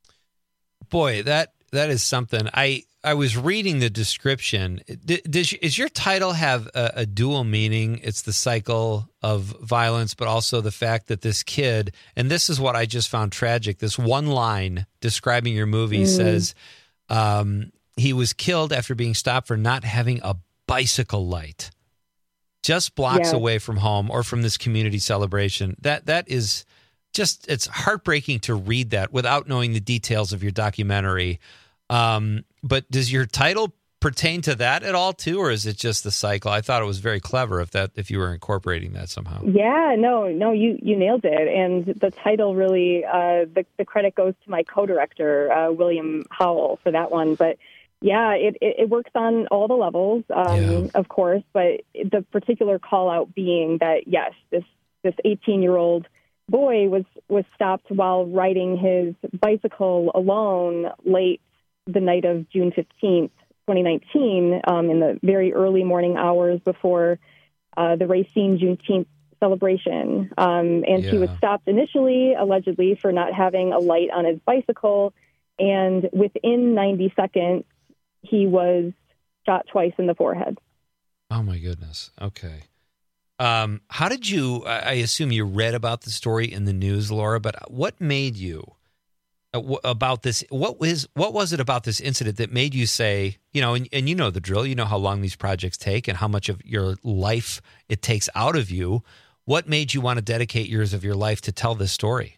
Boy, that that is something. I I was reading the description. D- does is your title have a, a dual meaning? It's the cycle of violence, but also the fact that this kid, and this is what I just found tragic. This one line describing your movie Mm. says um, he was killed after being stopped for not having a bicycle light, just blocks Yeah. away from home or from this community celebration. That that is. Just, it's heartbreaking to read that without knowing the details of your documentary. Um, but does your title pertain to that at all too, or is it just the cycle? I thought it was very clever if that if you were incorporating that somehow. Yeah, no, no, you, you nailed it. And the title really, uh, the, the credit goes to my co-director, uh, William Howell, for that one. But yeah, it, it, it works on all the levels, um, of course, but the particular call out being that, yes, this, this eighteen-year-old boy was, was stopped while riding his bicycle alone late the night of June fifteenth, twenty nineteen, um, in the very early morning hours before uh, the Racine Juneteenth celebration. Um, and he was Yeah. stopped initially, allegedly, for not having a light on his bicycle. And within ninety seconds, he was shot twice in the forehead. Oh my goodness. Okay. Um, how did you, I I assume you read about the story in the news, Laura, but what made you uh, w- about this? What was, what was it about this incident that made you say, you know, and, and you know the drill, you know how long these projects take and how much of your life it takes out of you. What made you want to dedicate years of your life to tell this story?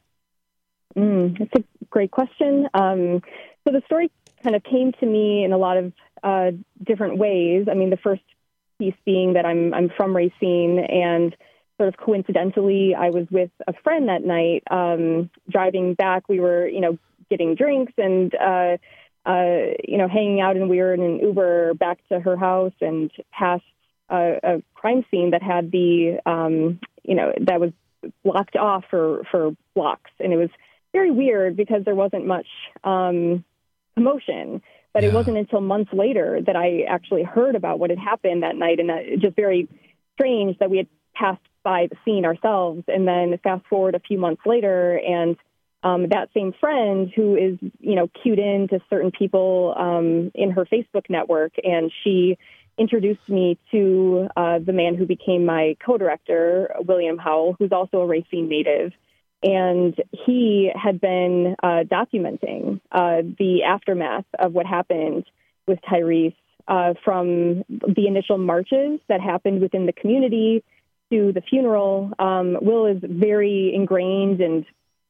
Mm, that's a great question. Um, so the story kind of came to me in a lot of uh, different ways. I mean, the first piece being that I'm I'm from Racine, and sort of coincidentally, I was with a friend that night. Um, driving back, we were, you know, getting drinks and, uh, uh, you know, hanging out, and we were in an Uber back to her house and past a, a crime scene that had the, um, you know, that was blocked off for, for blocks. And it was very weird because there wasn't much um, commotion. But it wasn't until months later that I actually heard about what had happened that night. And that, just very strange that we had passed by the scene ourselves. And then fast forward a few months later, and um, that same friend who is, you know, cued in to certain people um, in her Facebook network, and she introduced me to uh, the man who became my co-director, William Howell, who's also a Racine native. And he had been uh, documenting uh, the aftermath of what happened with Tyrese uh, from the initial marches that happened within the community to the funeral. Um, Will is very ingrained and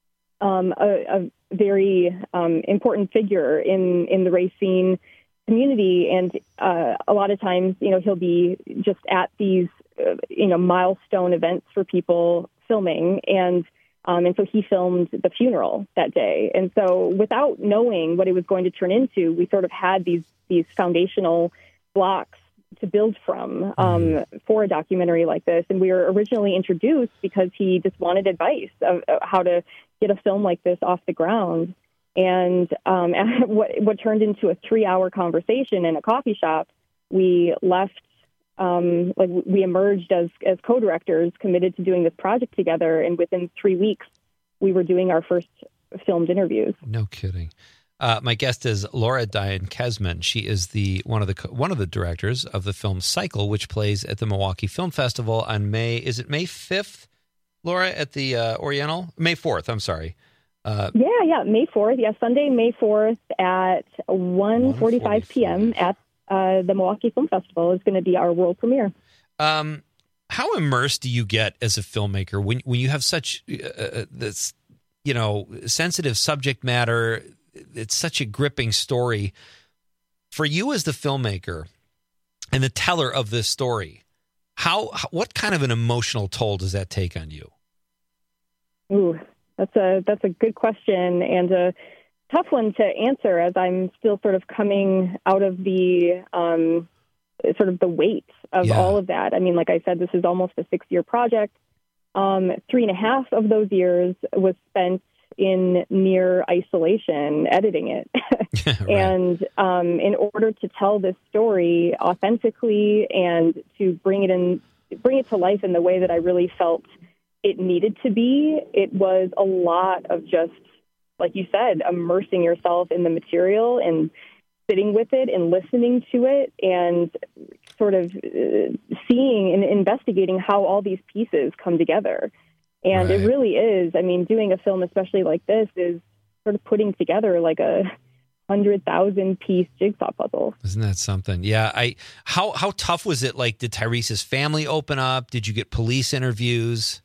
um, a, a very um, important figure in, in the Racine community. And uh, a lot of times, you know, he'll be just at these, uh, you know, milestone events for people filming. And Um, and so he filmed the funeral that day. And so without knowing what it was going to turn into, we sort of had these these foundational blocks to build from um, for a documentary like this. And we were originally introduced because he just wanted advice of, of how to get a film like this off the ground. And um, what, what turned into a three-hour conversation in a coffee shop, we left Um, like we emerged as, as co-directors committed to doing this project together. And within three weeks, we were doing our first filmed interviews. No kidding. Uh, my guest is Laura Diane Kesman. She is the one of the one of the directors of the film Cycle, which plays at the Milwaukee Film Festival on May. Is it May fifth, Laura, at the uh, Oriental? May fourth. I'm sorry. Uh, Yeah, yeah, May fourth. Yeah, Sunday, May fourth at one forty-five p.m. at uh, the Milwaukee Film Festival is going to be our world premiere. Um, how immersed do you get as a filmmaker when when you have such uh, this, you know, sensitive subject matter? It's such a gripping story for you as the filmmaker and the teller of this story. How, what kind of an emotional toll does that take on you? Ooh, that's a that's a good question and a tough one to answer, as I'm still sort of coming out of the um, sort of the weight of Yeah. all of that. I mean, like I said, this is almost a six-year project. Um, three and a half of those years was spent in near isolation, editing it. Right. And um, in order to tell this story authentically and to bring it in, bring it to life in the way that I really felt it needed to be, it was a lot of just, like you said, immersing yourself in the material and sitting with it and listening to it and sort of uh, seeing and investigating how all these pieces come together. And Right. it really is. I mean, doing a film, especially like this, is sort of putting together like a hundred thousand piece jigsaw puzzle. Isn't that something? Yeah. I how how tough was it? Like, did Tyrese's family open up? Did you get police interviews?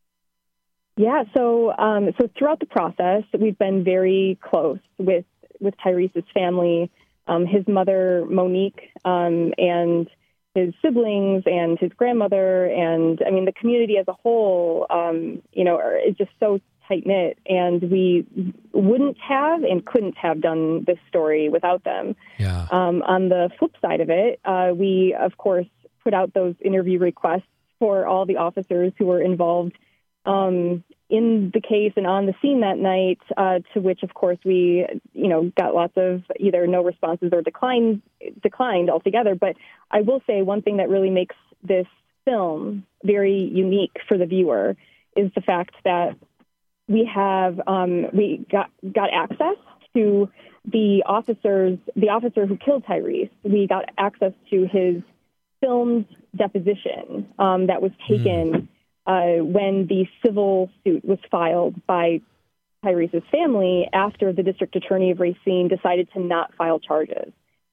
Yeah. So, um, so throughout the process, we've been very close with with Tyrese's family, um, his mother Monique, um, and his siblings and his grandmother, and I mean the community as a whole, um, you know, are, is just so tight knit, and we wouldn't have and couldn't have done this story without them. Yeah. Um, on the flip side of it, uh, we of course put out those interview requests for all the officers who were involved um, in the case and on the scene that night, uh, to which, of course, we, you know, got lots of either no responses or declined, declined altogether. But I will say one thing that really makes this film very unique for the viewer is the fact that we have, um, we got, got access to the officers, the officer who killed Tyrese. We got access to his filmed deposition um, that was taken mm. Uh, when the civil suit was filed by Tyrese's family after the district attorney of Racine decided to not file charges.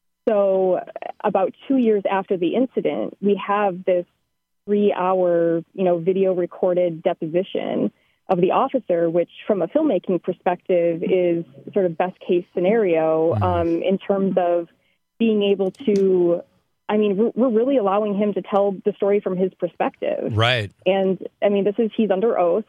So about two years after the incident, we have this three-hour, you know, video recorded deposition of the officer, which from a filmmaking perspective is sort of best case scenario um, in terms of being able to, I mean, we're, we're really allowing him to tell the story from his perspective. Right. And I mean, this is, he's under oath.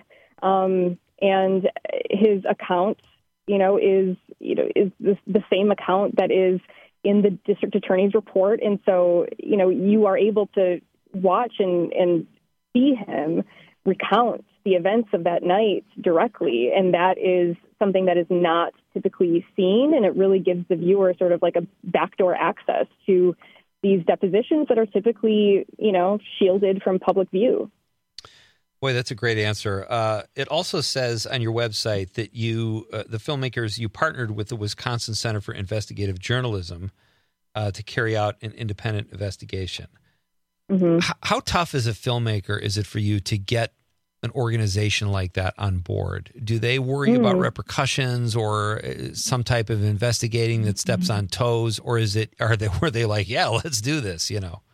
um, and his account, you know, is, you know, is the, the same account that is in the district attorney's report. And so, you know, you are able to watch and, and see him recount the events of that night directly. And that is something that is not typically seen. And it really gives the viewer sort of like a backdoor access to these depositions that are typically, you know, shielded from public view. Boy, that's a great answer. Uh, it also says on your website that you, uh, the filmmakers, you partnered with the Wisconsin Center for Investigative Journalism uh, to carry out an independent investigation. Mm-hmm. H- how tough as a filmmaker is it for you to get an organization like that on board? Do they worry mm. about repercussions or some type of investigating that steps on toes, or is it, are they, were they like, yeah, let's do this, you know?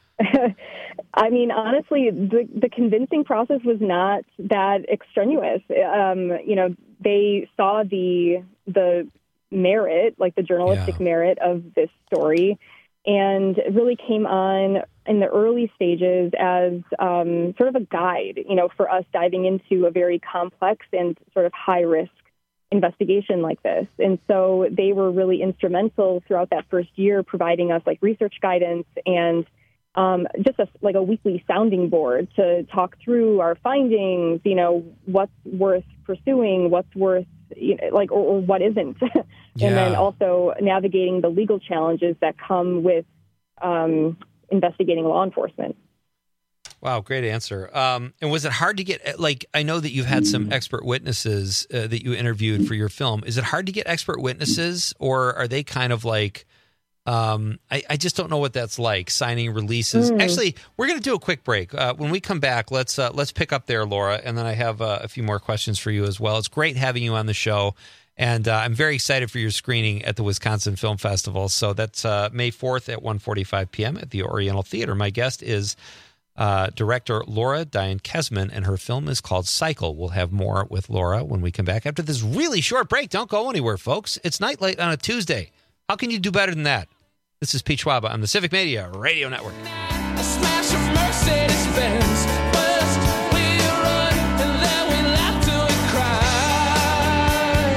I mean, honestly, the, the convincing process was not that extraneous. Um, you know, they saw the, the merit, like the journalistic yeah. merit of this story, and it really came on in the early stages as um, sort of a guide, you know, for us diving into a very complex and sort of high-risk investigation like this. And so they were really instrumental throughout that first year, providing us like research guidance and um, just a, like a weekly sounding board to talk through our findings, you know, what's worth pursuing, what's worth, you know, like, or, or what isn't. Yeah. And then also navigating the legal challenges that come with um, investigating law enforcement. Wow, great answer. Um, and was it hard to get, like, I know that you've had some expert witnesses uh, that you interviewed for your film. Is it hard to get expert witnesses, or are they kind of like, um, I, I just don't know what that's like, signing releases. Mm. Actually, we're going to do a quick break. Uh, when we come back, let's uh, let's pick up there, Laura, and then I have uh, a few more questions for you as well. It's great having you on the show. And uh, I'm very excited for your screening at the Wisconsin Film Festival. So that's uh, May fourth at one forty-five p.m. at the Oriental Theater. My guest is uh, director Laura Diane Kesman, and her film is called Cycle. We'll have more with Laura when we come back after this really short break. Don't go anywhere, folks. It's Nightlight on a Tuesday. How can you do better than that? This is Pete Schwab on the Civic Media Radio Network. A smash of Mercedes-Benz. First we run, and then we laugh till we cry.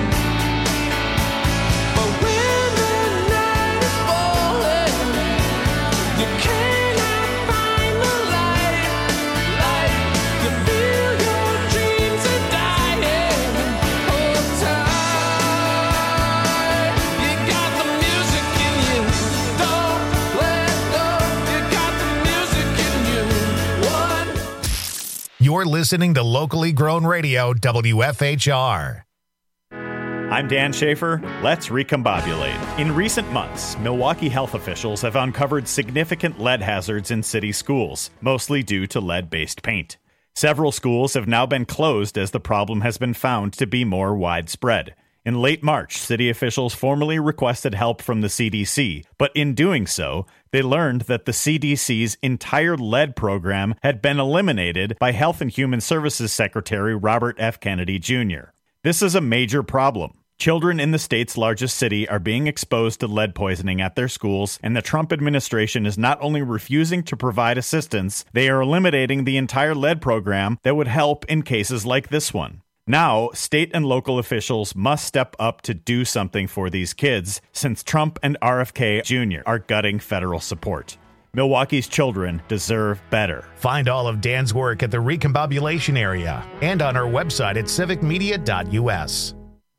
But when the night is falling, you cannot find the light. Light, you feel your dreams are dying. Hold tight. You got the music in you. Don't let go. You got the music in you. One. You're listening to locally grown radio, W F H R. I'm Dan Schaefer. Let's recombobulate. In recent months, Milwaukee health officials have uncovered significant lead hazards in city schools, mostly due to lead-based paint. Several schools have now been closed as the problem has been found to be more widespread. In late March, city officials formally requested help from the C D C, but in doing so, they learned that the C D C's entire lead program had been eliminated by Health and Human Services Secretary Robert F. Kennedy Junior This is a major problem. Children in the state's largest city are being exposed to lead poisoning at their schools, and the Trump administration is not only refusing to provide assistance, they are eliminating the entire lead program that would help in cases like this one. Now, state and local officials must step up to do something for these kids, since Trump and R F K Junior are gutting federal support. Milwaukee's children deserve better. Find all of Dan's work at the Recombobulation area and on our website at civic media dot u s.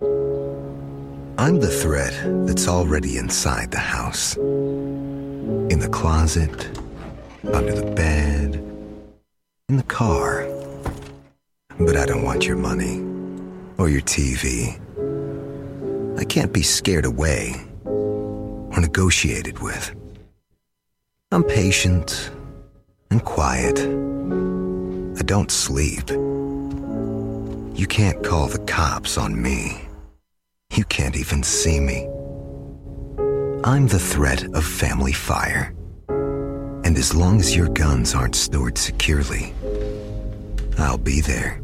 I'm the thread that's already inside the house. In the closet, under the bed, in the car. But I don't want your money or your T V. I can't be scared away or negotiated with. I'm patient and quiet. I don't sleep. You can't call the cops on me. You can't even see me. I'm the threat of family fire. And as long as your guns aren't stored securely, I'll be there.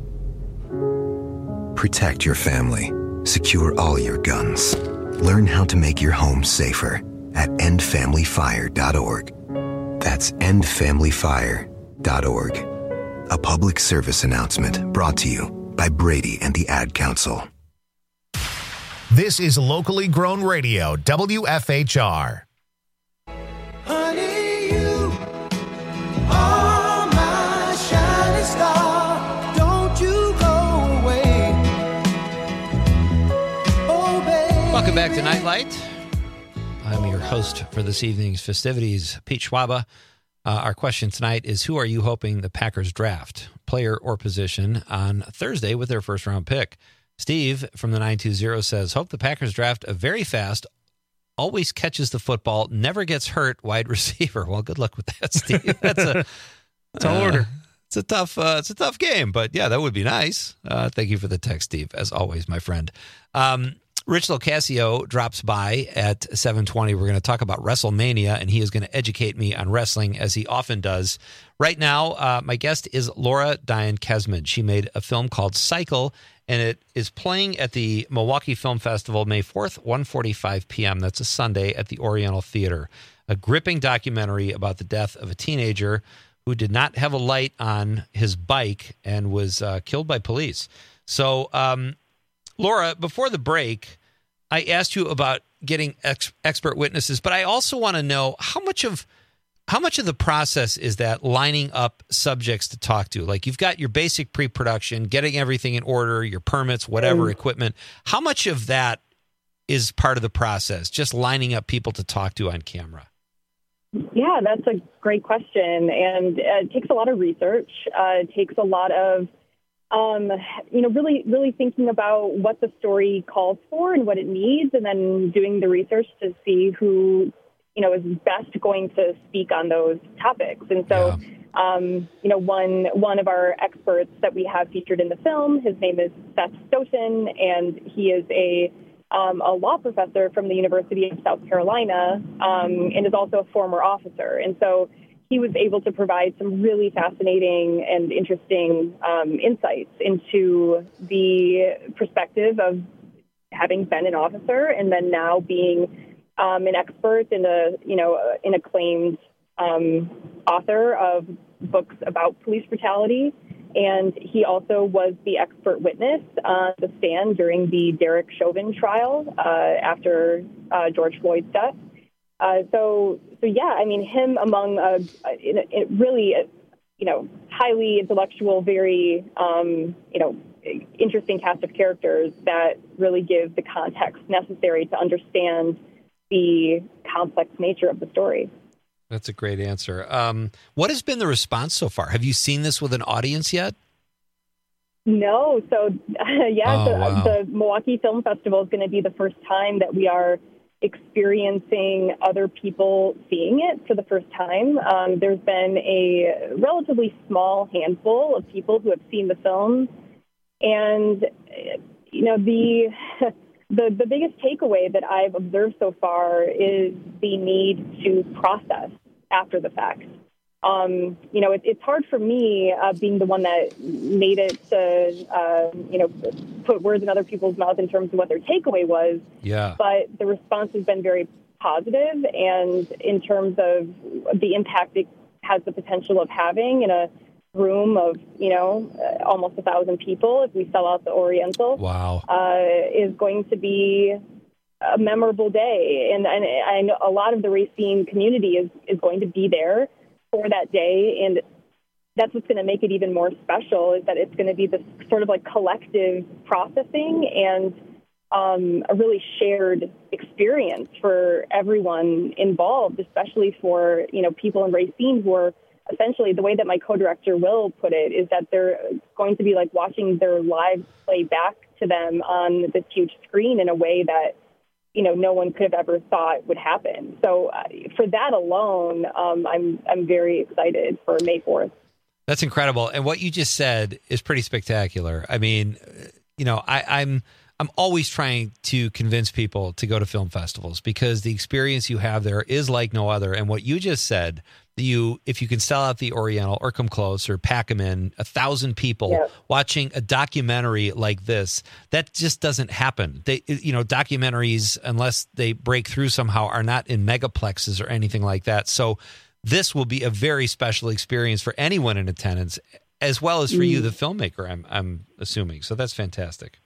Protect your family. Secure all your guns. Learn how to make your home safer at end family fire dot org. That's end family fire dot org. A public service announcement brought to you by Brady and the Ad Council. This is locally grown radio, W F H R. Honey, you are my shining star. Don't you go away. Oh, baby. Welcome back to Nightlight. I'm your host for this evening's festivities, Pete Schwaba. Uh, our question tonight is, who are you hoping the Packers draft, player or position, on Thursday with their first-round pick? Steve from the nine two zero says, hope the Packers draft a very fast, always catches the football, never gets hurt wide receiver. Well, good luck with that, Steve. That's a tall uh, order. It's a tough, uh, it's a tough game, but yeah, that would be nice. Uh, thank you for the text, Steve, as always, my friend. Um, Rich Locasio drops by at seven twenty. We're going to talk about WrestleMania, and he is going to educate me on wrestling, as he often does. Right now, uh, my guest is Laura Diane Kesman. She made a film called Cycle, and it is playing at the Milwaukee Film Festival May fourth, one forty-five p.m. That's a Sunday at the Oriental Theater. A gripping documentary about the death of a teenager who did not have a light on his bike and was uh, killed by police. So, um, Laura, before the break, I asked you about getting ex- expert witnesses, but I also want to know how much of how much of the process is that lining up subjects to talk to? Like, you've got your basic pre-production, getting everything in order, your permits, whatever mm. equipment. How much of that is part of the process, just lining up people to talk to on camera? Yeah, that's a great question. And uh, it takes a lot of research. Uh, it takes a lot of Um, you know, really, really thinking about what the story calls for and what it needs, and then doing the research to see who, you know, is best going to speak on those topics. And so, yeah. um, you know, one one of our experts that we have featured in the film, his name is Seth Stoughton, and he is a um, a law professor from the University of South Carolina, um, and is also a former officer. And so he was able to provide some really fascinating and interesting um, insights into the perspective of having been an officer and then now being um, an expert and a, you know, an acclaimed um, author of books about police brutality. And he also was the expert witness on the stand during the Derek Chauvin trial uh, after uh, George Floyd's death. Uh, so, so yeah, I mean, him among a, a, a really, a, you know, highly intellectual, very, um, you know, interesting cast of characters that really give the context necessary to understand the complex nature of the story. That's a great answer. Um, what has been the response so far? Have you seen this with an audience yet? No. So, uh, yeah, Oh, so, wow. the Milwaukee Film Festival is going to be the first time that we are experiencing other people seeing it for the first time. Um, there's been a relatively small handful of people who have seen the film. And, you know, the... The the biggest takeaway that I've observed so far is the need to process after the fact. Um, you know, it, it's hard for me, uh, being the one that made it to, uh, you know, put words in other people's mouths in terms of what their takeaway was. Yeah. But the response has been very positive, and in terms of the impact it has the potential of having in a room of, you know, uh, almost a thousand people if we sell out the Oriental. Wow. Uh, is going to be a memorable day. And, and I know a lot of the Racine community is, is going to be there for that day. And that's what's going to make it even more special, is that it's going to be this sort of like collective processing and um, a really shared experience for everyone involved, especially for, you know, people in Racine who are essentially, the way that my co-director Will put it is that they're going to be like watching their lives play back to them on this huge screen in a way that, you know, no one could have ever thought would happen. So uh, for that alone, um, I'm I'm very excited for May fourth. That's incredible. And what you just said is pretty spectacular. I mean, you know, I, I'm I'm always trying to convince people to go to film festivals because the experience you have there is like no other. And what you just said, you if you can sell out the Oriental or come close or pack them in, a thousand people Yeah. watching a documentary like this, that just doesn't happen. They, you know, documentaries, unless they break through somehow, are not in megaplexes or anything like that. So this will be a very special experience for anyone in attendance, as well as for you, Mm. the filmmaker, I'm I'm assuming. So that's fantastic.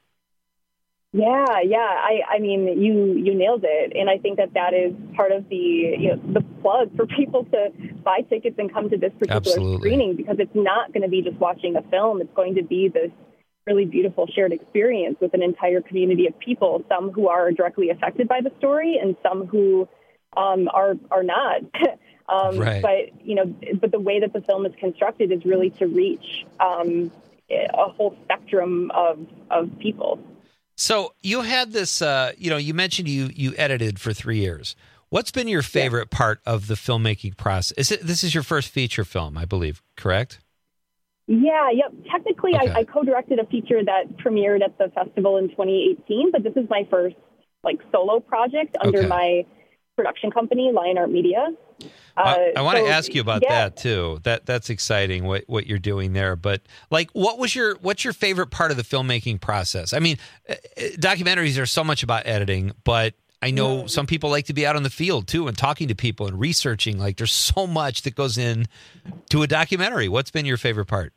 Yeah, yeah. I, I mean, you you nailed it, and I think that that is part of the you know, the plug for people to buy tickets and come to this particular Absolutely. screening, because it's not going to be just watching a film. It's going to be this really beautiful shared experience with an entire community of people. Some who are directly affected by the story, and some who um, are are not. um, Right. But you know, but the way that the film is constructed is really to reach um, a whole spectrum of of people. So you had this, uh, you know, you mentioned you you edited for three years. What's been your favorite part of the filmmaking process? Is it, this is your first feature film, I believe, correct? Yeah, yep. Technically, Okay. I, I co-directed a feature that premiered at the festival in twenty eighteen, but this is my first like solo project under Okay. my production company, Lion Art Media. I, Uh, I want to so, ask you about yeah. that too. That that's exciting what what you're doing there. But like, what was your what's your favorite part of the filmmaking process? I mean, uh, uh, documentaries are so much about editing, but I know some people like to be out on the field too and talking to people and researching. Like, there's so much that goes in to a documentary. What's been your favorite part?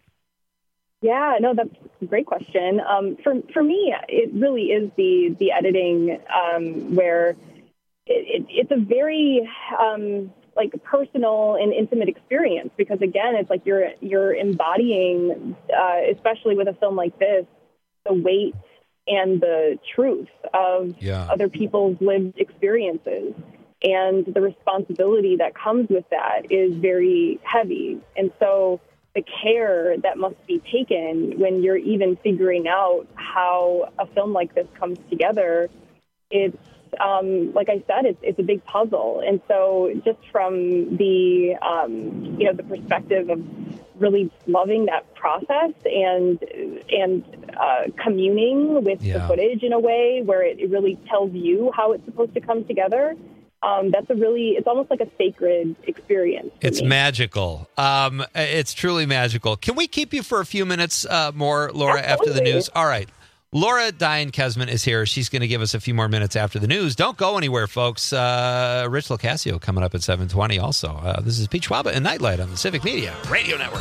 Yeah, no, that's a great question. Um, for for me, it really is the the editing um, where it, it, it's a very um, like personal and intimate experience, because again, it's like you're you're embodying, uh, especially with a film like this, the weight and the truth of Yeah. other people's lived experiences. And the responsibility that comes with that is very heavy. And so the care that must be taken when you're even figuring out how a film like this comes together, it's, um, like I said, it's, it's a big puzzle. And so just from the, um, you know, the perspective of really loving that process and and uh, communing with Yeah. the footage in a way where it, it really tells you how it's supposed to come together, Um, that's a really, it's almost like a sacred experience. It's me. magical. Um, it's truly magical. Can we keep you for a few minutes uh, more, Laura, Absolutely. after the news? All right. Laura Diane Kesman is here. She's going to give us a few more minutes after the news. Don't go anywhere, folks. Uh, Rich LoCascio coming up at seven twenty also. Uh, this is Pete Schwaba and Nightlight on the Civic Media Radio Network.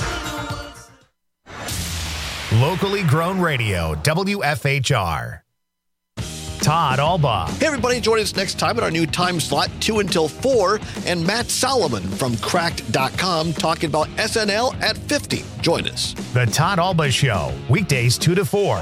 Locally grown radio, W F H R. Todd Alba. Hey, everybody, join us next time at our new time slot, two until four, and Matt Solomon from cracked dot com talking about S N L at fifty. Join us. The Todd Alba Show, weekdays two to four.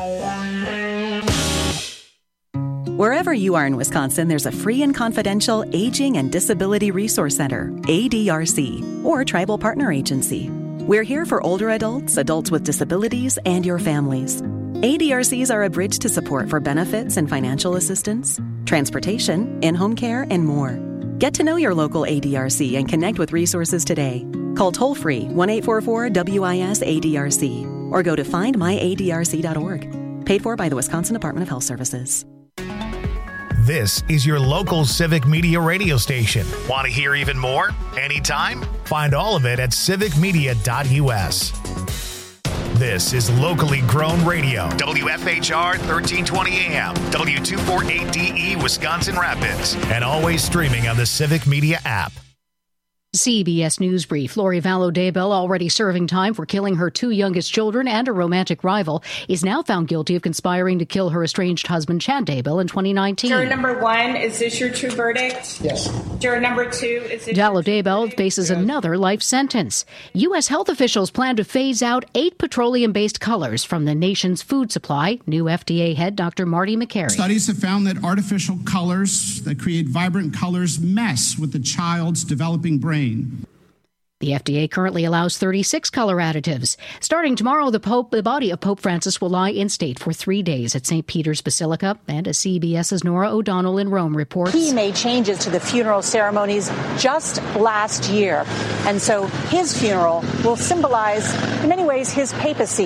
Wherever you are in Wisconsin, there's a free and confidential Aging and Disability Resource Center, A D R C, or Tribal Partner Agency. We're here for older adults, adults with disabilities, and your families. A D R Cs are a bridge to support for benefits and financial assistance, transportation, in-home care, and more. Get to know your local A D R C and connect with resources today. Call toll-free one eight four four W I S A D R C or go to find my A D R C dot org. Paid for by the Wisconsin Department of Health Services. This is your local Civic Media radio station. Want to hear even more? Anytime? Find all of it at civic media dot U S. This is locally grown radio. W F H R thirteen twenty A M, W two forty-eight D E, Wisconsin Rapids, and always streaming on the Civic Media app. C B S News Brief. Lori Vallow Daybell, already serving time for killing her two youngest children and a romantic rival, is now found guilty of conspiring to kill her estranged husband, Chad Daybell, in twenty nineteen. Juror number one, is this your true verdict? Yes. Juror number two, is this Vallow Daybell faces another life sentence. U S health officials plan to phase out eight petroleum-based colors from the nation's food supply. New F D A head Doctor Marty Makary. Studies have found that artificial colors that create vibrant colors mess with the child's developing brain. The F D A currently allows thirty-six color additives. Starting tomorrow, the Pope, the body of Pope Francis will lie in state for three days at Saint Peter's Basilica. And as CBS's Nora O'Donnell in Rome reports, he made changes to the funeral ceremonies just last year. And so his funeral will symbolize, in many ways, his papacy.